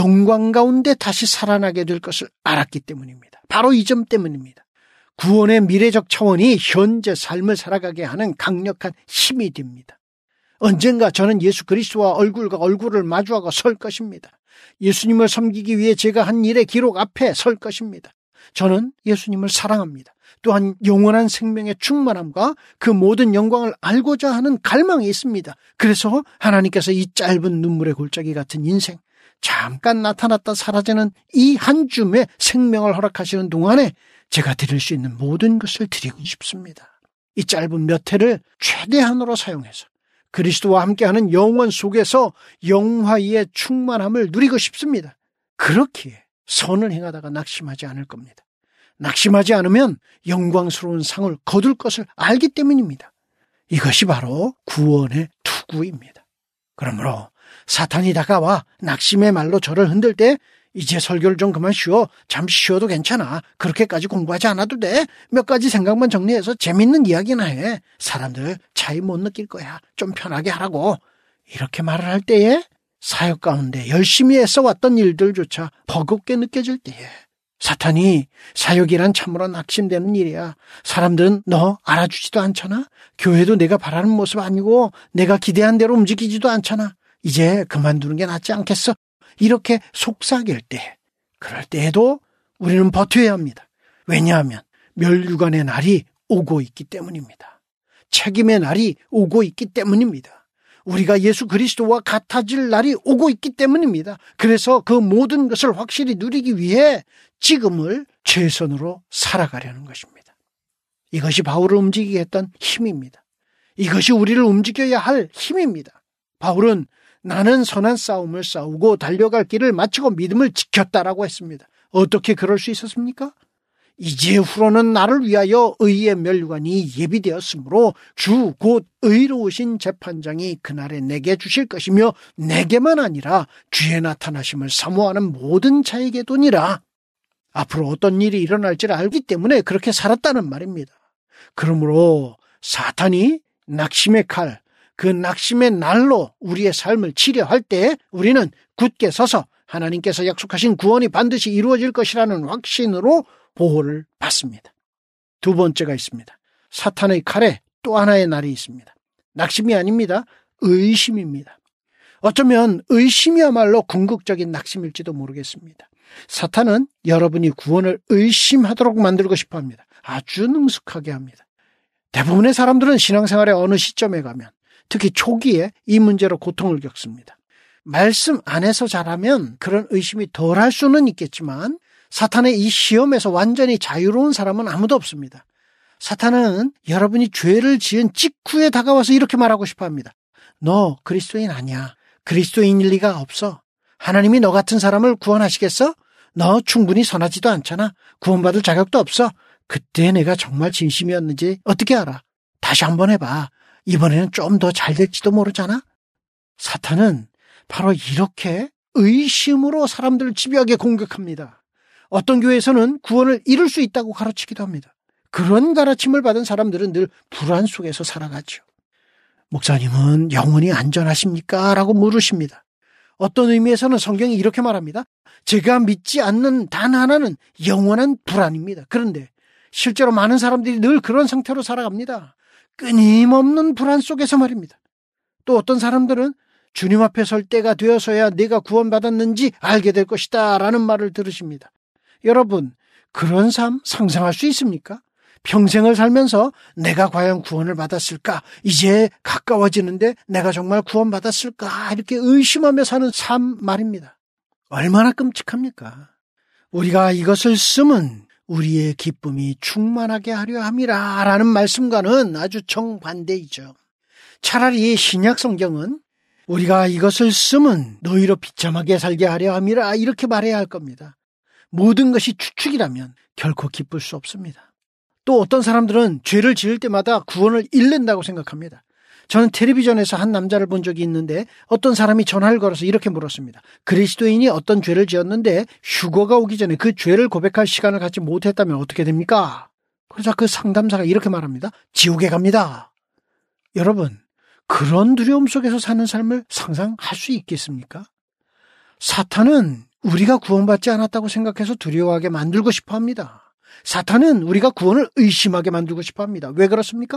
영광 가운데 다시 살아나게 될 것을 알았기 때문입니다. 바로 이 점 때문입니다. 구원의 미래적 차원이 현재 삶을 살아가게 하는 강력한 힘이 됩니다. 언젠가 저는 예수 그리스도와 얼굴과 얼굴을 마주하고 설 것입니다. 예수님을 섬기기 위해 제가 한 일의 기록 앞에 설 것입니다. 저는 예수님을 사랑합니다. 또한 영원한 생명의 충만함과 그 모든 영광을 알고자 하는 갈망이 있습니다. 그래서 하나님께서 이 짧은 눈물의 골짜기 같은 인생, 잠깐 나타났다 사라지는 이 한 줌의 생명을 허락하시는 동안에 제가 드릴 수 있는 모든 것을 드리고 싶습니다. 이 짧은 몇 해를 최대한으로 사용해서 그리스도와 함께하는 영원 속에서 영화의 충만함을 누리고 싶습니다. 그렇기에 선을 행하다가 낙심하지 않을 겁니다. 낙심하지 않으면 영광스러운 상을 거둘 것을 알기 때문입니다. 이것이 바로 구원의 투구입니다. 그러므로 사탄이 다가와 낙심의 말로 저를 흔들 때 이제 설교를 좀 그만 쉬어. 잠시 쉬어도 괜찮아. 그렇게까지 공부하지 않아도 돼. 몇 가지 생각만 정리해서 재밌는 이야기나 해. 사람들 차이 못 느낄 거야. 좀 편하게 하라고. 이렇게 말을 할 때에 사역 가운데 열심히 애써왔던 일들조차 버겁게 느껴질 때에 사탄이 사역이란 참으로 낙심되는 일이야. 사람들은 너 알아주지도 않잖아. 교회도 내가 바라는 모습 아니고 내가 기대한 대로 움직이지도 않잖아. 이제 그만두는 게 낫지 않겠어? 이렇게 속삭일 때, 그럴 때에도 우리는 버텨야 합니다. 왜냐하면 멸류관의 날이 오고 있기 때문입니다. 책임의 날이 오고 있기 때문입니다. 우리가 예수 그리스도와 같아질 날이 오고 있기 때문입니다. 그래서 그 모든 것을 확실히 누리기 위해 지금을 최선으로 살아가려는 것입니다. 이것이 바울을 움직이게 했던 힘입니다. 이것이 우리를 움직여야 할 힘입니다. 바울은 나는 선한 싸움을 싸우고 달려갈 길을 마치고 믿음을 지켰다라고 했습니다. 어떻게 그럴 수 있었습니까? 이제후로는 나를 위하여 의의 멸관이 예비되었으므로 주 곧 의로우신 재판장이 그날에 내게 주실 것이며 내게만 아니라 주의 나타나심을 사모하는 모든 자에게도니라. 앞으로 어떤 일이 일어날지를 알기 때문에 그렇게 살았다는 말입니다. 그러므로 사탄이 낙심의 칼, 그 낙심의 날로 우리의 삶을 치려할 때 우리는 굳게 서서 하나님께서 약속하신 구원이 반드시 이루어질 것이라는 확신으로 보호를 받습니다. 두 번째가 있습니다. 사탄의 칼에 또 하나의 날이 있습니다. 낙심이 아닙니다. 의심입니다. 어쩌면 의심이야말로 궁극적인 낙심일지도 모르겠습니다. 사탄은 여러분이 구원을 의심하도록 만들고 싶어 합니다. 아주 능숙하게 합니다. 대부분의 사람들은 신앙생활의 어느 시점에 가면 특히 초기에 이 문제로 고통을 겪습니다. 말씀 안에서 자라면 그런 의심이 덜할 수는 있겠지만 사탄의 이 시험에서 완전히 자유로운 사람은 아무도 없습니다. 사탄은 여러분이 죄를 지은 직후에 다가와서 이렇게 말하고 싶어 합니다. 너 그리스도인 아니야. 그리스도인일 리가 없어. 하나님이 너 같은 사람을 구원하시겠어? 너 충분히 선하지도 않잖아. 구원받을 자격도 없어. 그때 내가 정말 진심이었는지 어떻게 알아? 다시 한번 해봐. 이번에는 좀 더 잘 될지도 모르잖아. 사탄은 바로 이렇게 의심으로 사람들을 집요하게 공격합니다. 어떤 교회에서는 구원을 이룰 수 있다고 가르치기도 합니다. 그런 가르침을 받은 사람들은 늘 불안 속에서 살아가죠. 목사님은 영원히 안전하십니까? 라고 물으십니다. 어떤 의미에서는 성경이 이렇게 말합니다. 제가 믿지 않는 단 하나는 영원한 불안입니다. 그런데 실제로 많은 사람들이 늘 그런 상태로 살아갑니다. 끊임없는 불안 속에서 말입니다. 또 어떤 사람들은 주님 앞에 설 때가 되어서야 내가 구원받았는지 알게 될 것이다 라는 말을 들으십니다. 여러분, 그런 삶 상상할 수 있습니까? 평생을 살면서 내가 과연 구원을 받았을까? 이제 가까워지는데 내가 정말 구원받았을까? 이렇게 의심하며 사는 삶 말입니다. 얼마나 끔찍합니까? 우리가 이것을 쓰면 우리의 기쁨이 충만하게 하려 함이라 라는 말씀과는 아주 정반대이죠. 차라리 신약 성경은 우리가 이것을 쓰면 너희로 비참하게 살게 하려 함이라 이렇게 말해야 할 겁니다. 모든 것이 추측이라면 결코 기쁠 수 없습니다. 또 어떤 사람들은 죄를 지을 때마다 구원을 잃는다고 생각합니다. 저는 텔레비전에서 한 남자를 본 적이 있는데 어떤 사람이 전화를 걸어서 이렇게 물었습니다. 그리스도인이 어떤 죄를 지었는데 휴거가 오기 전에 그 죄를 고백할 시간을 갖지 못했다면 어떻게 됩니까? 그러자 그 상담사가 이렇게 말합니다. 지옥에 갑니다. 여러분, 그런 두려움 속에서 사는 삶을 상상할 수 있겠습니까? 사탄은 우리가 구원받지 않았다고 생각해서 두려워하게 만들고 싶어 합니다. 사탄은 우리가 구원을 의심하게 만들고 싶어 합니다. 왜 그렇습니까?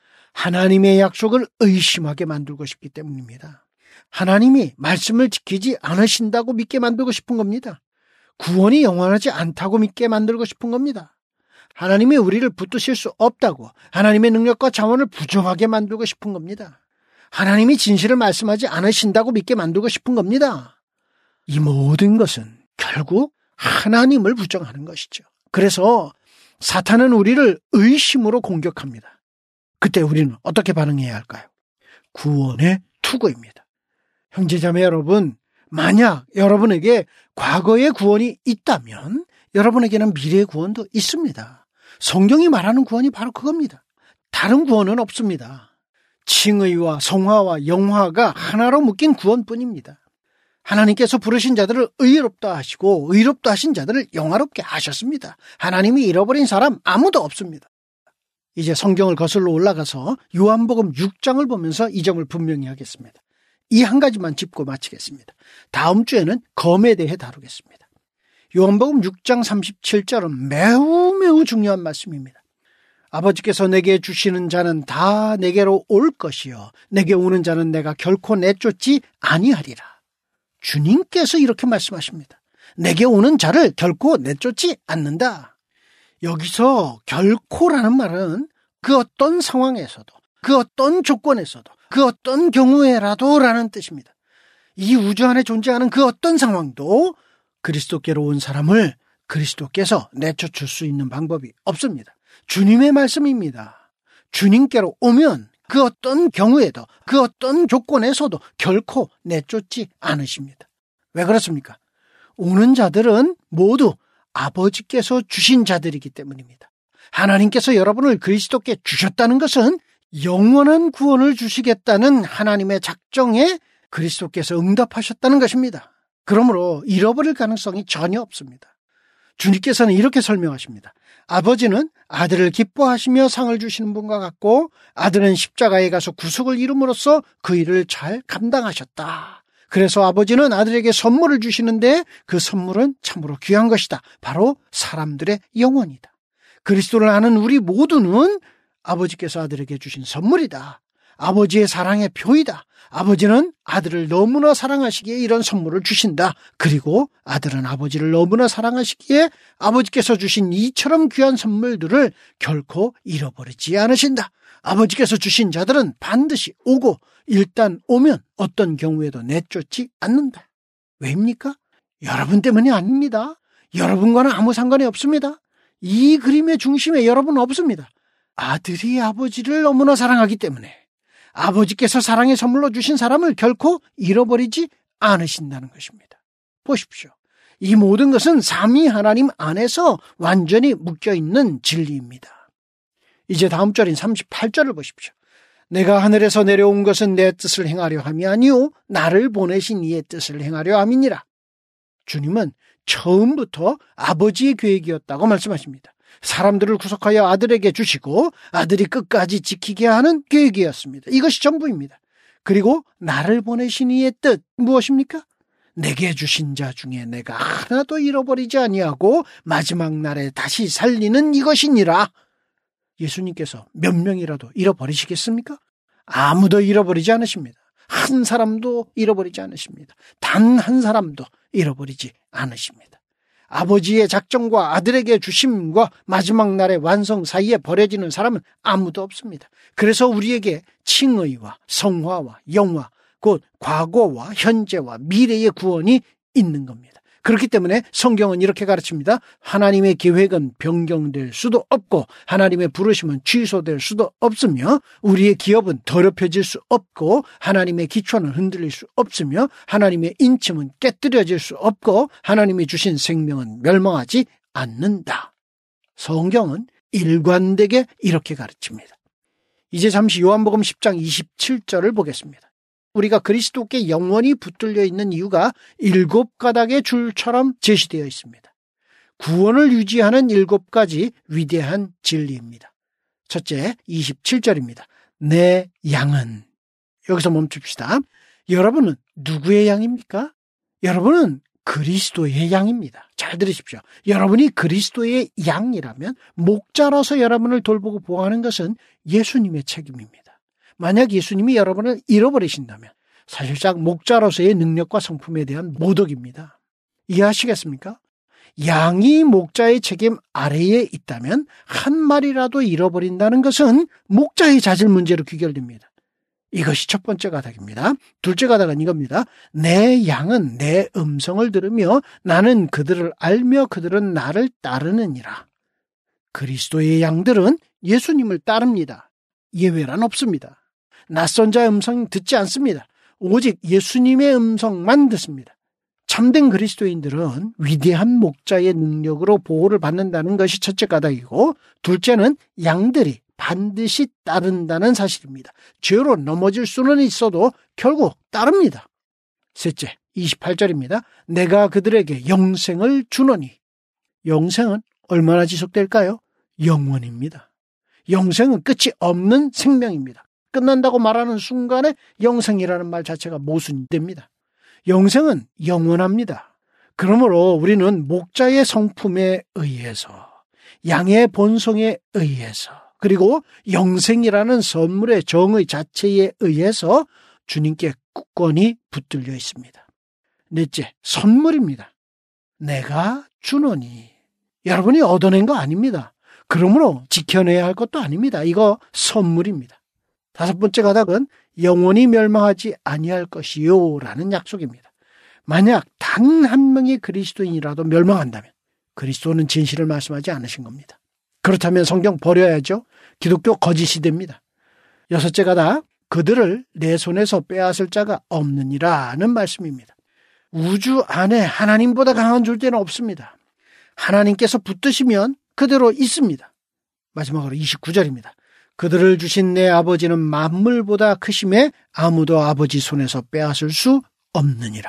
하나님의 약속을 의심하게 만들고 싶기 때문입니다. 하나님이 말씀을 지키지 않으신다고 믿게 만들고 싶은 겁니다. 구원이 영원하지 않다고 믿게 만들고 싶은 겁니다. 하나님이 우리를 붙드실 수 없다고 하나님의 능력과 자원을 부정하게 만들고 싶은 겁니다. 하나님이 진실을 말씀하지 않으신다고 믿게 만들고 싶은 겁니다. 이 모든 것은 결국 하나님을 부정하는 것이죠. 그래서 사탄은 우리를 의심으로 공격합니다. 그때 우리는 어떻게 반응해야 할까요? 구원의 투구입니다. 형제자매 여러분, 만약 여러분에게 과거의 구원이 있다면 여러분에게는 미래의 구원도 있습니다. 성경이 말하는 구원이 바로 그겁니다. 다른 구원은 없습니다. 칭의와 성화와 영화가 하나로 묶인 구원뿐입니다. 하나님께서 부르신 자들을 의롭다 하시고 의롭다 하신 자들을 영화롭게 하셨습니다. 하나님이 잃어버린 사람 아무도 없습니다. 이제 성경을 거슬러 올라가서 요한복음 6장을 보면서 이 점을 분명히 하겠습니다. 이 한 가지만 짚고 마치겠습니다. 다음 주에는 검에 대해 다루겠습니다. 요한복음 6장 37절은 매우 중요한 말씀입니다. 아버지께서 내게 주시는 자는 다 내게로 올 것이요 내게 오는 자는 내가 결코 내쫓지 아니하리라. 주님께서 이렇게 말씀하십니다. 내게 오는 자를 결코 내쫓지 않는다. 여기서 결코라는 말은 그 어떤 상황에서도 그 어떤 조건에서도 그 어떤 경우에라도 라는 뜻입니다. 이 우주 안에 존재하는 그 어떤 상황도 그리스도께로 온 사람을 그리스도께서 내쫓을 수 있는 방법이 없습니다. 주님의 말씀입니다. 주님께로 오면 그 어떤 경우에도 그 어떤 조건에서도 결코 내쫓지 않으십니다. 왜 그렇습니까? 오는 자들은 모두 아버지께서 주신 자들이기 때문입니다. 하나님께서 여러분을 그리스도께 주셨다는 것은 영원한 구원을 주시겠다는 하나님의 작정에 그리스도께서 응답하셨다는 것입니다. 그러므로 잃어버릴 가능성이 전혀 없습니다. 주님께서는 이렇게 설명하십니다. 아버지는 아들을 기뻐하시며 상을 주시는 분과 같고 아들은 십자가에 가서 구속을 이룸으로써 그 일을 잘 감당하셨다. 그래서 아버지는 아들에게 선물을 주시는데 그 선물은 참으로 귀한 것이다. 바로 사람들의 영혼이다. 그리스도를 아는 우리 모두는 아버지께서 아들에게 주신 선물이다. 아버지의 사랑의 표이다. 아버지는 아들을 너무나 사랑하시기에 이런 선물을 주신다. 그리고 아들은 아버지를 너무나 사랑하시기에 아버지께서 주신 이처럼 귀한 선물들을 결코 잃어버리지 않으신다. 아버지께서 주신 자들은 반드시 오고 일단 오면 어떤 경우에도 내쫓지 않는다. 왜입니까? 여러분 때문이 아닙니다. 여러분과는 아무 상관이 없습니다. 이 그림의 중심에 여러분은 없습니다. 아들이 아버지를 너무나 사랑하기 때문에 아버지께서 사랑의 선물로 주신 사람을 결코 잃어버리지 않으신다는 것입니다. 보십시오. 이 모든 것은 삼위 하나님 안에서 완전히 묶여있는 진리입니다. 이제 다음 절인 38절을 보십시오. 내가 하늘에서 내려온 것은 내 뜻을 행하려 함이 아니요 나를 보내신 이의 뜻을 행하려 함이니라. 주님은 처음부터 아버지의 계획이었다고 말씀하십니다. 사람들을 구속하여 아들에게 주시고 아들이 끝까지 지키게 하는 계획이었습니다. 이것이 전부입니다. 그리고 나를 보내신 이의 뜻 무엇입니까? 내게 주신 자 중에 내가 하나도 잃어버리지 아니하고 마지막 날에 다시 살리는 이것이니라. 예수님께서 몇 명이라도 잃어버리시겠습니까? 아무도 잃어버리지 않으십니다. 한 사람도 잃어버리지 않으십니다. 단 한 사람도 잃어버리지 않으십니다. 아버지의 작정과 아들에게 주심과 마지막 날의 완성 사이에 버려지는 사람은 아무도 없습니다. 그래서 우리에게 칭의와 성화와 영화, 곧 과거와 현재와 미래의 구원이 있는 겁니다. 그렇기 때문에 성경은 이렇게 가르칩니다. 하나님의 계획은 변경될 수도 없고 하나님의 부르심은 취소될 수도 없으며 우리의 기업은 더럽혀질 수 없고 하나님의 기초는 흔들릴 수 없으며 하나님의 인침은 깨뜨려질 수 없고 하나님이 주신 생명은 멸망하지 않는다. 성경은 일관되게 이렇게 가르칩니다. 이제 잠시 요한복음 10장 27절을 보겠습니다. 우리가 그리스도께 영원히 붙들려 있는 이유가 7가닥의 줄처럼 제시되어 있습니다. 구원을 유지하는 7가지 위대한 진리입니다. 첫째, 27절입니다. 내 양은. 여기서 멈춥시다. 여러분은 누구의 양입니까? 여러분은 그리스도의 양입니다. 잘 들으십시오. 여러분이 그리스도의 양이라면 목자로서 여러분을 돌보고 보호하는 것은 예수님의 책임입니다. 만약 예수님이 여러분을 잃어버리신다면 사실상 목자로서의 능력과 성품에 대한 모독입니다. 이해하시겠습니까? 양이 목자의 책임 아래에 있다면 한 마리라도 잃어버린다는 것은 목자의 자질 문제로 귀결됩니다. 이것이 첫 번째 가닥입니다. 둘째 가닥은 이겁니다. 내 양은 내 음성을 들으며 나는 그들을 알며 그들은 나를 따르느니라. 그리스도의 양들은 예수님을 따릅니다. 예외란 없습니다. 낯선 자의 음성 듣지 않습니다. 오직 예수님의 음성만 듣습니다. 참된 그리스도인들은 위대한 목자의 능력으로 보호를 받는다는 것이 첫째 가닥이고 둘째는 양들이 반드시 따른다는 사실입니다. 죄로 넘어질 수는 있어도 결국 따릅니다. 셋째, 28절입니다. 내가 그들에게 영생을 주노니. 영생은 얼마나 지속될까요? 영원입니다. 영생은 끝이 없는 생명입니다. 끝난다고 말하는 순간에 영생이라는 말 자체가 모순됩니다. 영생은 영원합니다. 그러므로 우리는 목자의 성품에 의해서, 양의 본성에 의해서, 그리고 영생이라는 선물의 정의 자체에 의해서 주님께 굳건히 붙들려 있습니다. 넷째, 선물입니다. 내가 주노니. 여러분이 얻어낸 거 아닙니다. 그러므로 지켜내야 할 것도 아닙니다. 이거 선물입니다. 다섯 번째 가닥은 영원히 멸망하지 아니할 것이요 라는 약속입니다. 만약 단 한 명의 그리스도인이라도 멸망한다면 그리스도는 진실을 말씀하지 않으신 겁니다. 그렇다면 성경 버려야죠. 기독교 거짓이 됩니다. 여섯째 가닥, 그들을 내 손에서 빼앗을 자가 없느니라는 말씀입니다. 우주 안에 하나님보다 강한 존재는 없습니다. 하나님께서 붙드시면 그대로 있습니다. 마지막으로 29절입니다. 그들을 주신 내 아버지는 만물보다 크심에 아무도 아버지 손에서 빼앗을 수 없느니라.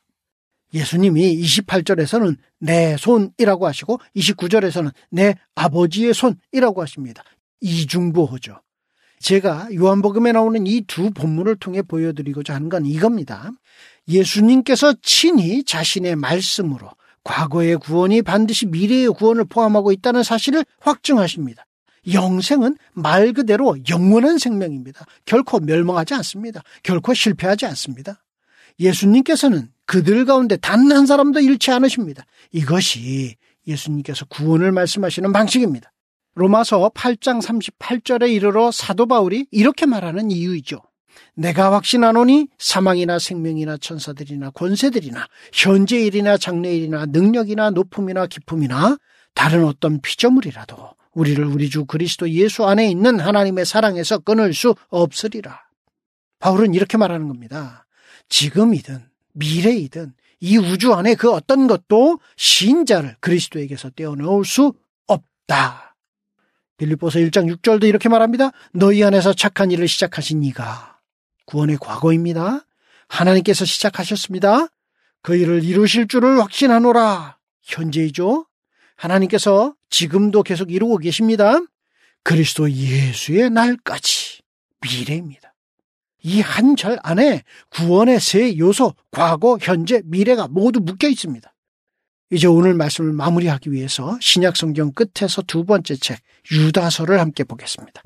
예수님이 28절에서는 내 손이라고 하시고 29절에서는 내 아버지의 손이라고 하십니다. 이중보호죠. 제가 요한복음에 나오는 이 두 본문을 통해 보여드리고자 하는 건 이겁니다. 예수님께서 친히 자신의 말씀으로 과거의 구원이 반드시 미래의 구원을 포함하고 있다는 사실을 확증하십니다. 영생은 말 그대로 영원한 생명입니다. 결코 멸망하지 않습니다. 결코 실패하지 않습니다. 예수님께서는 그들 가운데 단 한 사람도 잃지 않으십니다. 이것이 예수님께서 구원을 말씀하시는 방식입니다. 로마서 8장 38절에 이르러 사도 바울이 이렇게 말하는 이유이죠. 내가 확신하노니 사망이나 생명이나 천사들이나 권세들이나 현재일이나 장래일이나 능력이나 높음이나 깊음이나 다른 어떤 피조물이라도 우리를 우리 주 그리스도 예수 안에 있는 하나님의 사랑에서 끊을 수 없으리라. 바울은 이렇게 말하는 겁니다. 지금이든 미래이든 이 우주 안에 그 어떤 것도 신자를 그리스도에게서 떼어놓을 수 없다. 빌립보서 1장 6절도 이렇게 말합니다. 너희 안에서 착한 일을 시작하신 이가 구원의 과거입니다. 하나님께서 시작하셨습니다. 그 일을 이루실 줄을 확신하노라. 현재이죠. 하나님께서 지금도 계속 이루고 계십니다. 그리스도 예수의 날까지 미래입니다. 이 한 절 안에 구원의 세 요소, 과거, 현재, 미래가 모두 묶여 있습니다. 이제 오늘 말씀을 마무리하기 위해서 신약성경 끝에서 두 번째 책 유다서를 함께 보겠습니다.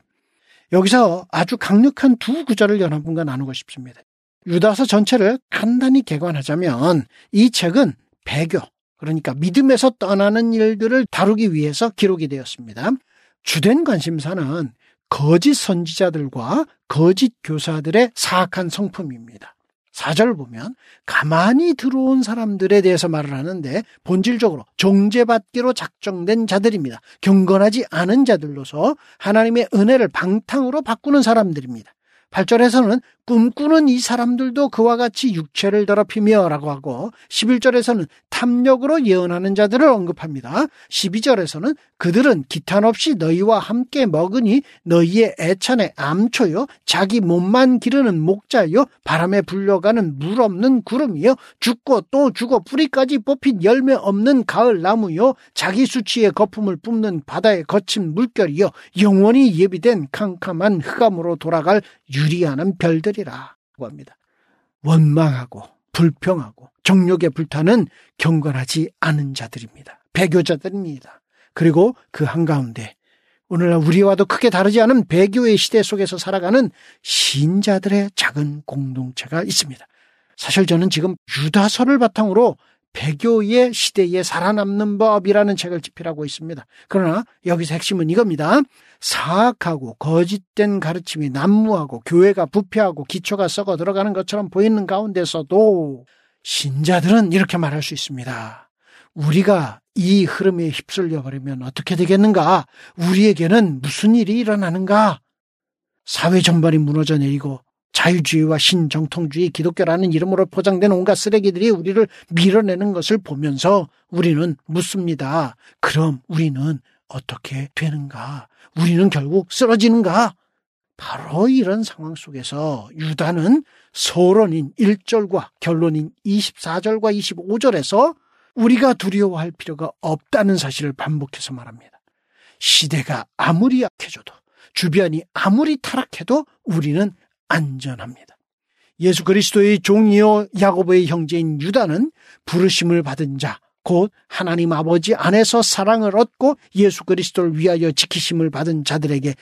여기서 아주 강력한 두 구절을 여러분과 나누고 싶습니다. 유다서 전체를 간단히 개관하자면 이 책은 배교, 그러니까 믿음에서 떠나는 일들을 다루기 위해서 기록이 되었습니다. 주된 관심사는 거짓 선지자들과 거짓 교사들의 사악한 성품입니다. 4절을 보면 가만히 들어온 사람들에 대해서 말을 하는데 본질적으로 정죄받기로 작정된 자들입니다. 경건하지 않은 자들로서 하나님의 은혜를 방탕으로 바꾸는 사람들입니다. 8절에서는 꿈꾸는 이 사람들도 그와 같이 육체를 더럽히며 라고 하고 11절에서는 탐욕으로 예언하는 자들을 언급합니다. 12절에서는 그들은 기탄 없이 너희와 함께 먹으니 너희의 애찬의 암초요 자기 몸만 기르는 목자요 바람에 불려가는 물 없는 구름이요 죽고 또 죽어 뿌리까지 뽑힌 열매 없는 가을 나무요 자기 수치의 거품을 뿜는 바다의 거친 물결이요 영원히 예비된 캄캄한 흑암으로 돌아갈 유리하는 별들이라고 합니다. 원망하고 불평하고 정욕에 불타는 경건하지 않은 자들입니다. 배교자들입니다. 그리고 그 한가운데 오늘날 우리와도 크게 다르지 않은 배교의 시대 속에서 살아가는 신자들의 작은 공동체가 있습니다. 사실 저는 지금 유다서를 바탕으로 배교의 시대에 살아남는 법이라는 책을 집필하고 있습니다. 그러나 여기서 핵심은 이겁니다. 사악하고 거짓된 가르침이 난무하고 교회가 부패하고 기초가 썩어 들어가는 것처럼 보이는 가운데서도 신자들은 이렇게 말할 수 있습니다. 우리가 이 흐름에 휩쓸려 버리면 어떻게 되겠는가? 우리에게는 무슨 일이 일어나는가? 사회 전반이 무너져 내리고 자유주의와 신정통주의, 기독교라는 이름으로 포장된 온갖 쓰레기들이 우리를 밀어내는 것을 보면서 우리는 묻습니다. 그럼 우리는 어떻게 되는가? 우리는 결국 쓰러지는가? 바로 이런 상황 속에서 유다는 서론인 1절과 결론인 24절과 25절에서 우리가 두려워할 필요가 없다는 사실을 반복해서 말합니다. 시대가 아무리 약해져도 주변이 아무리 타락해도 우리는 안전합니다. 예수 그리스도의 종이요 야고보의 형제인 유다는 부르심을 받은 자, 곧 하나님 아버지 안에서 사랑을 얻고 예수 그리스도를 위하여 지키심을 받은 자들에게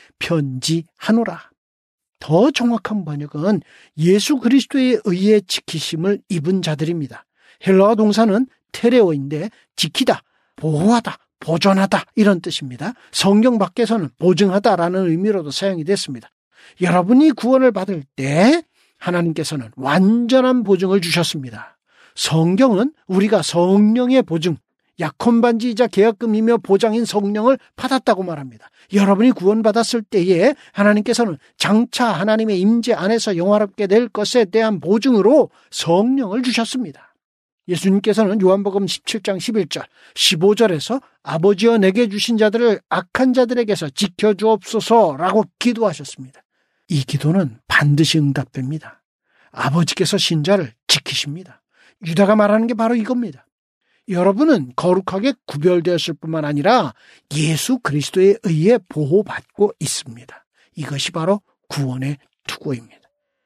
편지하노라. 더 정확한 번역은 예수 그리스도에 의해 지키심을 입은 자들입니다. 헬라어 동사는 테레오인데 지키다, 보호하다, 보존하다 이런 뜻입니다. 성경 밖에서는 보증하다라는 의미로도 사용이 됐습니다. 여러분이 구원을 받을 때 하나님께서는 완전한 보증을 주셨습니다. 성경은 우리가 성령의 보증, 약혼반지이자 계약금이며 보장인 성령을 받았다고 말합니다. 여러분이 구원받았을 때에 하나님께서는 장차 하나님의 임재 안에서 영화롭게 될 것에 대한 보증으로 성령을 주셨습니다. 예수님께서는 요한복음 17장 11절, 15절에서 아버지여 내게 주신 자들을 악한 자들에게서 지켜주옵소서라고 기도하셨습니다. 이 기도는 반드시 응답됩니다. 아버지께서 신자를 지키십니다. 유다가 말하는 게 바로 이겁니다. 여러분은 거룩하게 구별되었을 뿐만 아니라 예수 그리스도에 의해 보호받고 있습니다. 이것이 바로 구원의 투구입니다.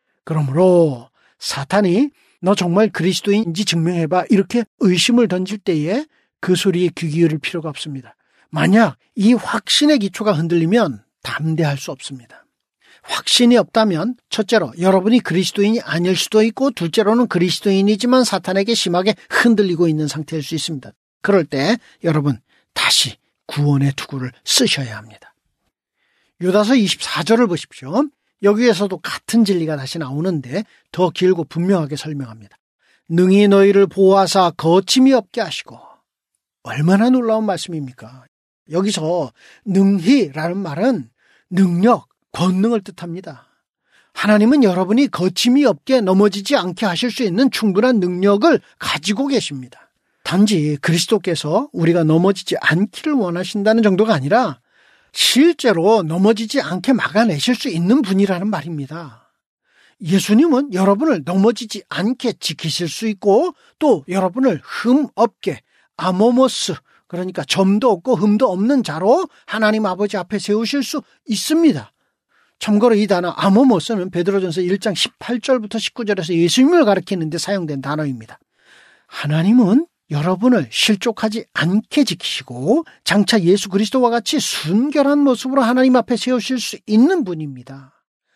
그러므로 사탄이 너 정말 그리스도인인지 증명해봐 이렇게 의심을 던질 때에 그 소리에 귀 기울일 필요가 없습니다. 만약 이 확신의 기초가 흔들리면 담대할 수 없습니다. 확신이 없다면 첫째로 여러분이 그리스도인이 아닐 수도 있고 둘째로는 그리스도인이지만 사탄에게 심하게 흔들리고 있는 상태일 수 있습니다. 그럴 때 여러분 다시 구원의 투구를 쓰셔야 합니다. 유다서 24절을 보십시오. 여기에서도 같은 진리가 다시 나오는데 더 길고 분명하게 설명합니다. 능히 너희를 보호하사 거침이 없게 하시고. 얼마나 놀라운 말씀입니까? 여기서 능히라는 말은 능력, 권능을 뜻합니다. 하나님은 여러분이 거침이 없게 넘어지지 않게 하실 수 있는 충분한 능력을 가지고 계십니다. 단지 그리스도께서 우리가 넘어지지 않기를 원하신다는 정도가 아니라 실제로 넘어지지 않게 막아내실 수 있는 분이라는 말입니다. 예수님은 여러분을 넘어지지 않게 지키실 수 있고 또 여러분을 흠 없게 아모모스, 그러니까 점도 없고 흠도 없는 자로 하나님 아버지 앞에 세우실 수 있습니다. 참고로 이 단어 아모모스는 베드로전서 1장 18절부터 19절에서 예수님을 가리키는 데 사용된 단어입니다. 하나님은 여러분을 실족하지 않게 지키시고 장차 예수 그리스도와 같이 순결한 모습으로 하나님 앞에 세우실 수 있는 분입니다.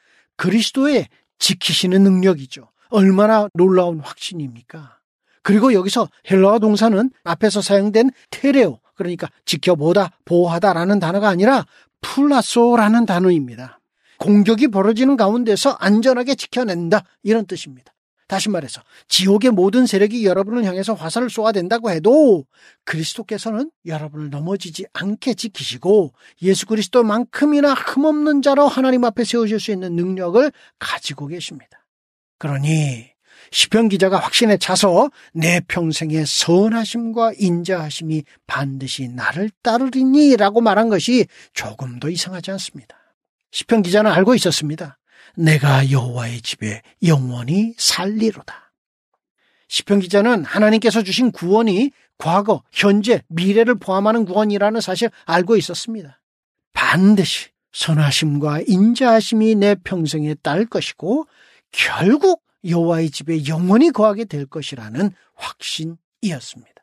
그리스도의 지키시는 능력이죠. 얼마나 놀라운 확신입니까? 그리고 여기서 헬라어 동사는 앞에서 사용된 테레오, 그러니까 지켜보다, 보호하다라는 단어가 아니라 플라소라는 단어입니다. 공격이 벌어지는 가운데서 안전하게 지켜낸다, 이런 뜻입니다. 다시 말해서 지옥의 모든 세력이 여러분을 향해서 화살을 쏘아댄다고 해도 그리스도께서는 여러분을 넘어지지 않게 지키시고 예수 그리스도만큼이나 흠없는 자로 하나님 앞에 세우실 수 있는 능력을 가지고 계십니다. 그러니 시편 기자가 확신에 차서 내 평생의 선하심과 인자하심이 반드시 나를 따르리니 라고 말한 것이 조금도 이상하지 않습니다. 시편 기자는 알고 있었습니다. 내가 여호와의 집에 영원히 살리로다. 시편 기자는 하나님께서 주신 구원이 과거, 현재, 미래를 포함하는 구원이라는 사실을 알고 있었습니다. 반드시 선하심과 인자하심이 내 평생에 따를 것이고 결국 여호와의 집에 영원히 거하게 될 것이라는 확신이었습니다.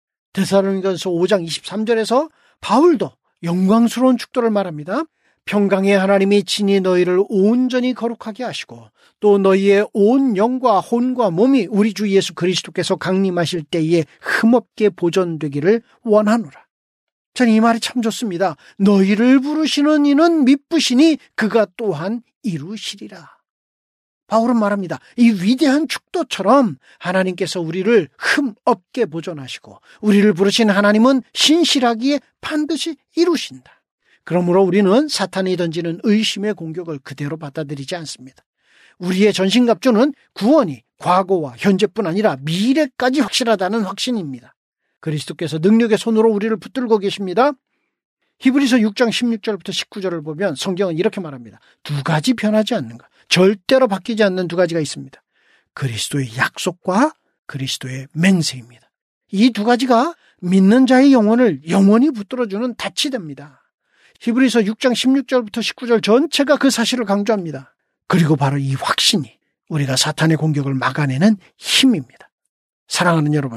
데살로니가서 5장 23절에서 바울도 영광스러운 축도를 말합니다. 평강의 하나님이 친히 너희를 온전히 거룩하게 하시고 또 너희의 온 영과 혼과 몸이 우리 주 예수 그리스도께서 강림하실 때에 흠없게 보존되기를 원하노라. 저는 이 말이 참 좋습니다. 너희를 부르시는 이는 미쁘시니 그가 또한 이루시리라. 바울은 말합니다. 이 위대한 축도처럼 하나님께서 우리를 흠없게 보존하시고 우리를 부르신 하나님은 신실하기에 반드시 이루신다. 그러므로 우리는 사탄이 던지는 의심의 공격을 그대로 받아들이지 않습니다. 우리의 전신갑주는 구원이 과거와 현재뿐 아니라 미래까지 확실하다는 확신입니다. 그리스도께서 능력의 손으로 우리를 붙들고 계십니다. 히브리서 6장 16절부터 19절을 보면 성경은 이렇게 말합니다. 두 가지 변하지 않는 것, 절대로 바뀌지 않는 두 가지가 있습니다. 그리스도의 약속과 그리스도의 맹세입니다. 이 두 가지가 믿는 자의 영혼을 영원히 붙들어주는 닻이 됩니다. 히브리서 6장 16절부터 19절 전체가 그 사실을 강조합니다. 그리고 바로 이 확신이 우리가 사탄의 공격을 막아내는 힘입니다. 사랑하는 여러분,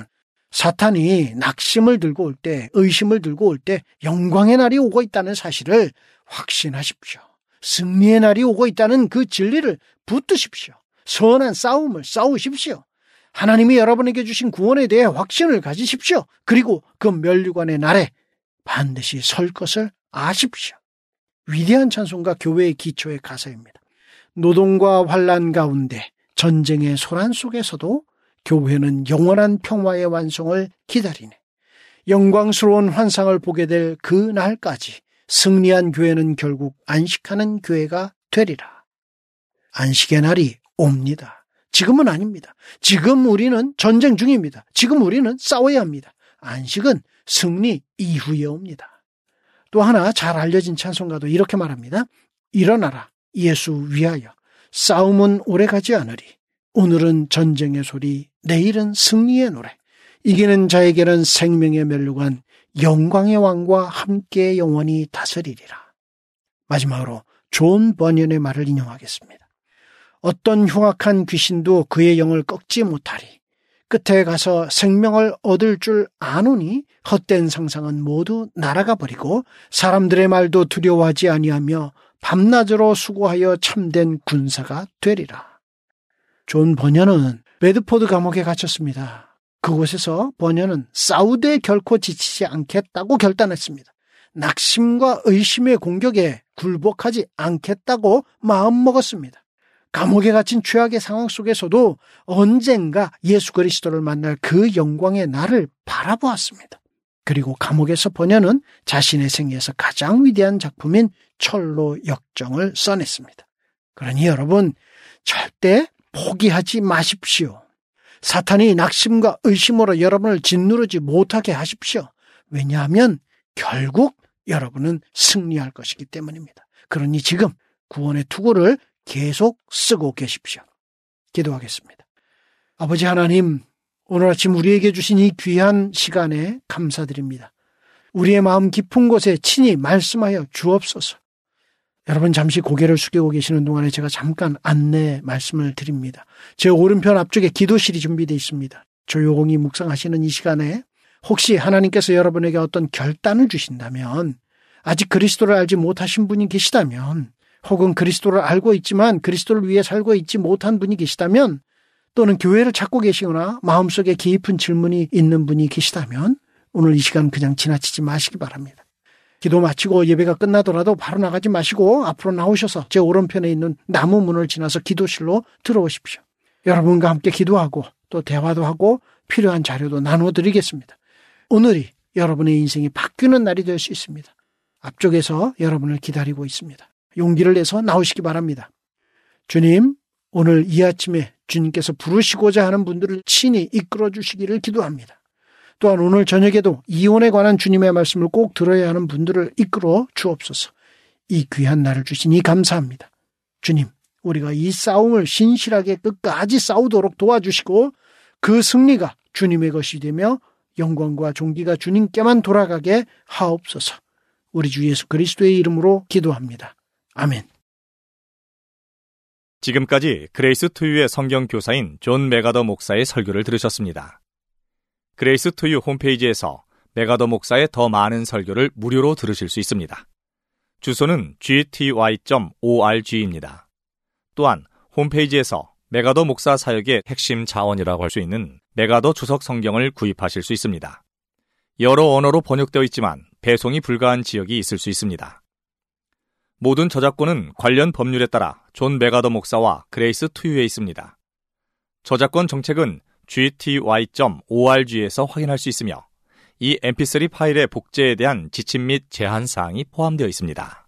사탄이 낙심을 들고 올 때, 의심을 들고 올 때 영광의 날이 오고 있다는 사실을 확신하십시오. 승리의 날이 오고 있다는 그 진리를 붙드십시오. 선한 싸움을 싸우십시오. 하나님이 여러분에게 주신 구원에 대해 확신을 가지십시오. 그리고 그 면류관의 날에 반드시 설 것을 아십시오. 위대한 찬송가 교회의 기초의 가사입니다. 노동과 환난 가운데 전쟁의 소란 속에서도 교회는 영원한 평화의 완성을 기다리네. 영광스러운 환상을 보게 될 그 날까지 승리한 교회는 결국 안식하는 교회가 되리라. 안식의 날이 옵니다. 지금은 아닙니다. 지금 우리는 전쟁 중입니다. 지금 우리는 싸워야 합니다. 안식은 승리 이후에 옵니다. 또 하나 잘 알려진 찬송가도 이렇게 말합니다. 일어나라 예수 위하여 싸움은 오래가지 않으리. 오늘은 전쟁의 소리, 내일은 승리의 노래. 이기는 자에게는 생명의 멸류관, 영광의 왕과 함께 영원히 다스리리라. 마지막으로 존 버년의 말을 인용하겠습니다. 어떤 흉악한 귀신도 그의 영을 꺾지 못하리. 끝에 가서 생명을 얻을 줄 아노니 헛된 상상은 모두 날아가 버리고 사람들의 말도 두려워하지 아니하며 밤낮으로 수고하여 참된 군사가 되리라. 존 버년은 베드포드 감옥에 갇혔습니다. 그곳에서 버년은 싸우되 결코 지치지 않겠다고 결단했습니다. 낙심과 의심의 공격에 굴복하지 않겠다고 마음먹었습니다. 감옥에 갇힌 최악의 상황 속에서도 언젠가 예수 그리스도를 만날 그 영광의 날을 바라보았습니다. 그리고 감옥에서 버년은 자신의 생애에서 가장 위대한 작품인 철로 역정을 써냈습니다. 그러니 여러분 절대 포기하지 마십시오. 사탄이 낙심과 의심으로 여러분을 짓누르지 못하게 하십시오. 왜냐하면 결국 여러분은 승리할 것이기 때문입니다. 그러니 지금 구원의 투구를 계속 쓰고 계십시오. 기도하겠습니다. 아버지 하나님, 오늘 아침 우리에게 주신 이 귀한 시간에 감사드립니다. 우리의 마음 깊은 곳에 친히 말씀하여 주옵소서. 여러분 잠시 고개를 숙이고 계시는 동안에 제가 잠깐 안내 말씀을 드립니다. 제 오른편 앞쪽에 기도실이 준비되어 있습니다. 조용히 묵상하시는 이 시간에 혹시 하나님께서 여러분에게 어떤 결단을 주신다면, 아직 그리스도를 알지 못하신 분이 계시다면, 혹은 그리스도를 알고 있지만 그리스도를 위해 살고 있지 못한 분이 계시다면, 또는 교회를 찾고 계시거나 마음속에 깊은 질문이 있는 분이 계시다면 오늘 이 시간 그냥 지나치지 마시기 바랍니다. 기도 마치고 예배가 끝나더라도 바로 나가지 마시고 앞으로 나오셔서 제 오른편에 있는 나무 문을 지나서 기도실로 들어오십시오. 여러분과 함께 기도하고 또 대화도 하고 필요한 자료도 나눠드리겠습니다. 오늘이 여러분의 인생이 바뀌는 날이 될 수 있습니다. 앞쪽에서 여러분을 기다리고 있습니다. 용기를 내서 나오시기 바랍니다. 주님, 오늘 이 아침에 주님께서 부르시고자 하는 분들을 친히 이끌어 주시기를 기도합니다. 또한 오늘 저녁에도 이혼에 관한 주님의 말씀을 꼭 들어야 하는 분들을 이끌어 주옵소서. 이 귀한 날을 주시니 감사합니다. 주님, 우리가 이 싸움을 신실하게 끝까지 싸우도록 도와주시고 그 승리가 주님의 것이 되며 영광과 존귀가 주님께만 돌아가게 하옵소서. 우리 주 예수 그리스도의 이름으로 기도합니다. 아멘. 지금까지 그레이스 투유의 성경 교사인 존 메가더 목사의 설교를 들으셨습니다. 그레이스 투유 홈페이지에서 메가더 목사의 더 많은 설교를 무료로 들으실 수 있습니다. 주소는 gty.org입니다. 또한 홈페이지에서 메가더 목사 사역의 핵심 자원이라고 할 수 있는 메가더 주석 성경을 구입하실 수 있습니다. 여러 언어로 번역되어 있지만 배송이 불가한 지역이 있을 수 있습니다. 모든 저작권은 관련 법률에 따라 존 메가더 목사와 그레이스 투유에 있습니다. 저작권 정책은 gty.org에서 확인할 수 있으며 이 mp3 파일의 복제에 대한 지침 및 제한 사항이 포함되어 있습니다.